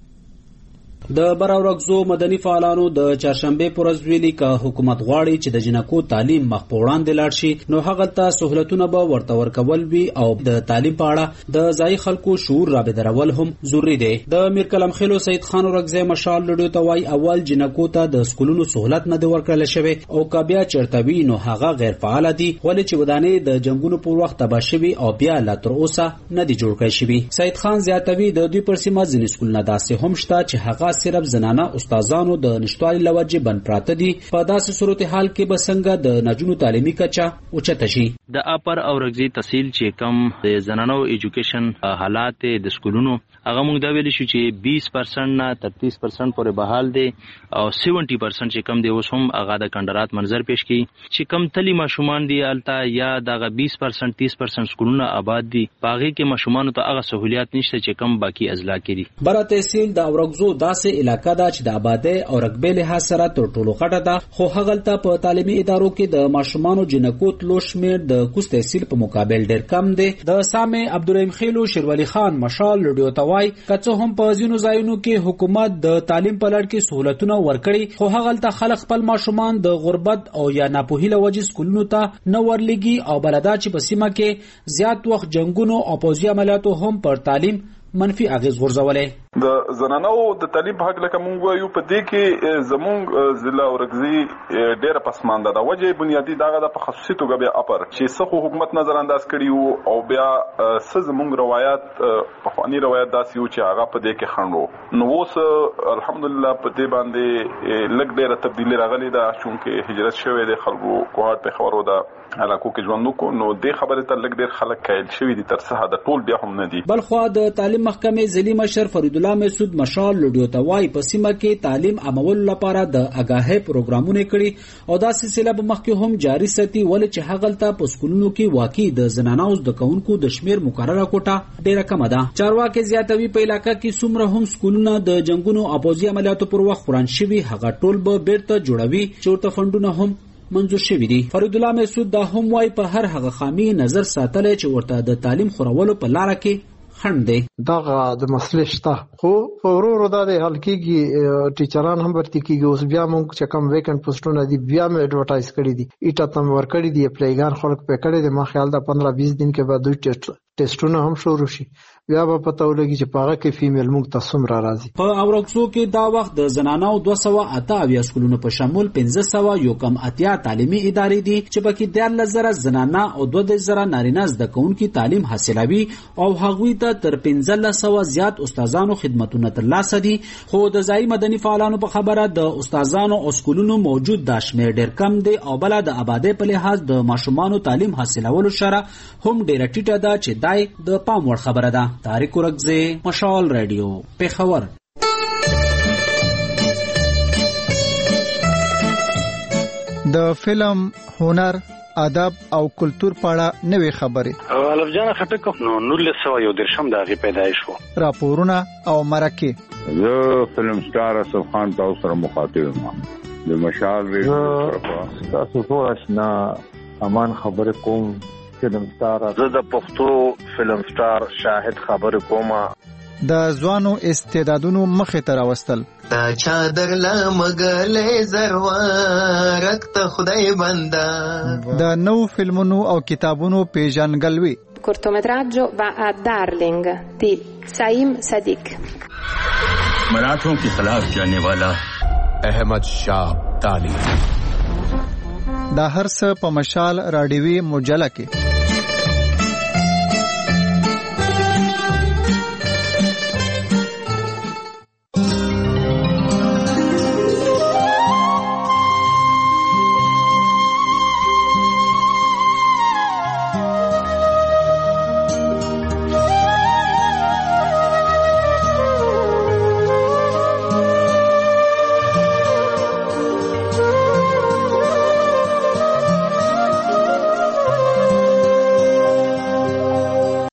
Q: د براورګزو مدني فعالانو د چهارشنبه پر ورځ ویلي ک حکومت غواړي چې د جنکو تعلیم مخ په وړاندې لاړ شي نو هغه ته سہولتونه به ورته ورکول وي او د تعلیم په اړه د ځای خلکو شعور را بدرول هم ضروری دی. د میر کلم خیلو سید خان اورغزي مشال لډو ته وای اول جنکو ته د سکولونو سہولت نه دی ورکړل شوی او کبیا چرتوی نو هغه غیر فعال دي ولې چې ودانې د جنگونو پر وخت تباشوي او بیا لا تر اوسه نه دی جوړ کړی شوی. سید خان زیاتوی د دوی پر سیمه ځینې سکولونه داسې هم شته چې هغه صرف زنانه استادانو د نشټوالي لوجه بن پراته دي. په داسې صورتحال کې به څنګه د نجونو تعلیمي کچه اوچته شي.
R: د اپر اورغزي تحصیل چې کم د زنانو ایجوکیشن حالات د سکولونو هغه موږ دا ویل شو چې 20% نه تر 30% پورې بحال دي او 70% چې کم دی اوس هم هغه د کندرات منظر پیش کی چې کم تلی ماشومان دي الته یا دغه 20% 30% سکولونه آباد دي باغی کې ماشومان ته هغه سہولیات نشته چې کم باقی اضلاع کړي.
Q: بره تحصیل د اورغزو داسې علاقہ دا چې د آبادی او رقبې له سره تر ټولو غټه ده خو هغه ته په تعلیمي ادارو کې د ماشومانو جنکو تلو شمیر د کوس تحصیل په مقابل ډیر کم دی. د سامع عبدالرحیم خیلو شیرولی خان مشال لډیو توای کڅو هم په ځینو ځایونو کې حکومت د تعلیم په لړ کې سہولتونه ورکړي خو هغه ته خلک خپل ماشومان د غربت او یا ناپوهی له وجې سکولونو ته نه ورلېږي او بلدا چې په سیمه کې زیات وخت جنگونو او پوځي عملیاتو هم پر تعلیم منفي اغیز غورځولې.
S: د زنانو د تعلیم په حق لکه مونږ وایو په دې کې زمونږ ضلع اورغزي ډېره پسمانده ده. وجه بنیادی دغه د خصوصي توګه بیا اپر چې څخه حکومت نظر انداز کړي او بیا زمونږ روایت پخوانی روایت داسې و چې هغه په دې کې خنډو نو اوس الحمدلله په دې باندې لږ ډېره تبدیلی راغلې ده چونکه هجرت شوی دی خلکو کوهات په خبرو ده علاقو کې ژوند وکړو نو دې خبره ته لږ ډېر خلک قایل شوي دي تر څه د ټول بیا هم نه دي.
Q: بلخوا د تعلیم محکمې ځلي مشر فرید الله مسعود مشال لډیو توای په سیمه کې تعلیم عمول لپاره د اگاهي پروګرامونه کړي او دا سلسله به مخکې هم جاری ساتي ولې چې هغه ته په سکولونو کې واقعي د زنانو د کونکو د شمیر مقرره کوټه ډیره کم ده. چارواکي زیاتوي په علاقې کې څومره هم سکولونه د جنگونو او پوځي عملیاتو پر وخت خوران شوي هغه ټول به بیرته جوړوي چې ورته فندونه هم منظور شوی دی. فرید الله مسعود دا هم وای په هر هغه خامي نظر ساتل چې ورته د تعلیم خورولو په لار کې خند دی.
C: دغه د مسلې شته خو ورو دا د حل کېږي، ټیچران هم ورته کېږي. اوس بیا موږ چې کوم ویکنډ پوسټونه دي بیا مې اډورټایز کړي دي، ایټه تم ورکړي دي، اپلایګان خلک په کړي دي. ما خیال دا 15-20 دن کې بعد دوی ټیسټونه هم شروع شي، بیا به پته ولګي چې پاغه کې فیمیل موږ ته څومره راځي.
Q: په اورکسو کې دا وخت د زنانو 208 سکولونو په شمول 1580 تعلیمي ادارې دي چې پکې 13000 زنانه او 2000 نارینه زده کوونکي تعلیم حاصلوي او هغوی ته تر 1500 زیات استادانو خدمتونه ترلاسه دي. خو د ځایي مدني فعالانو په خبره د استادانو او سکولونو موجود د شمیر ډیر کم دی او بل د آبادی په لحاظ د ماشومانو تعلیم حاصلولو شره هم ډیره ټیټه ده چې دای د پام وړ خبره ده. طارق ورکزی، مشال رادیو، پیښور.
K: د فلم، هنر، ادب او کلچر په اړه نوې خبرې.
E: الف جان خټک نو 1913 د هغه پیدایش وو.
K: راپورونه او مرکه.
F: زه فلم سٹار اسف خان تاسو سره مخاطب یم. د مشال ریډیو تاسو ټول آشنا امان خبره کوم. فلم سٹار زه د پښتو فلم سٹار شاهد خبره کوم.
K: د ځوانو استعدادونو مخه ته راوستل.
T: تا چادر لمغلې زروارت ته خدای بندا.
K: د نو فلمونو او کتابونو پیژنګلوي.
U: cortometraggio va a Darling di Saim Sadiq.
W: मराठों के खिलाफ जाने वाला अहमद शाह ताली.
K: دا هر څه په مشال رادیوي مجله کې.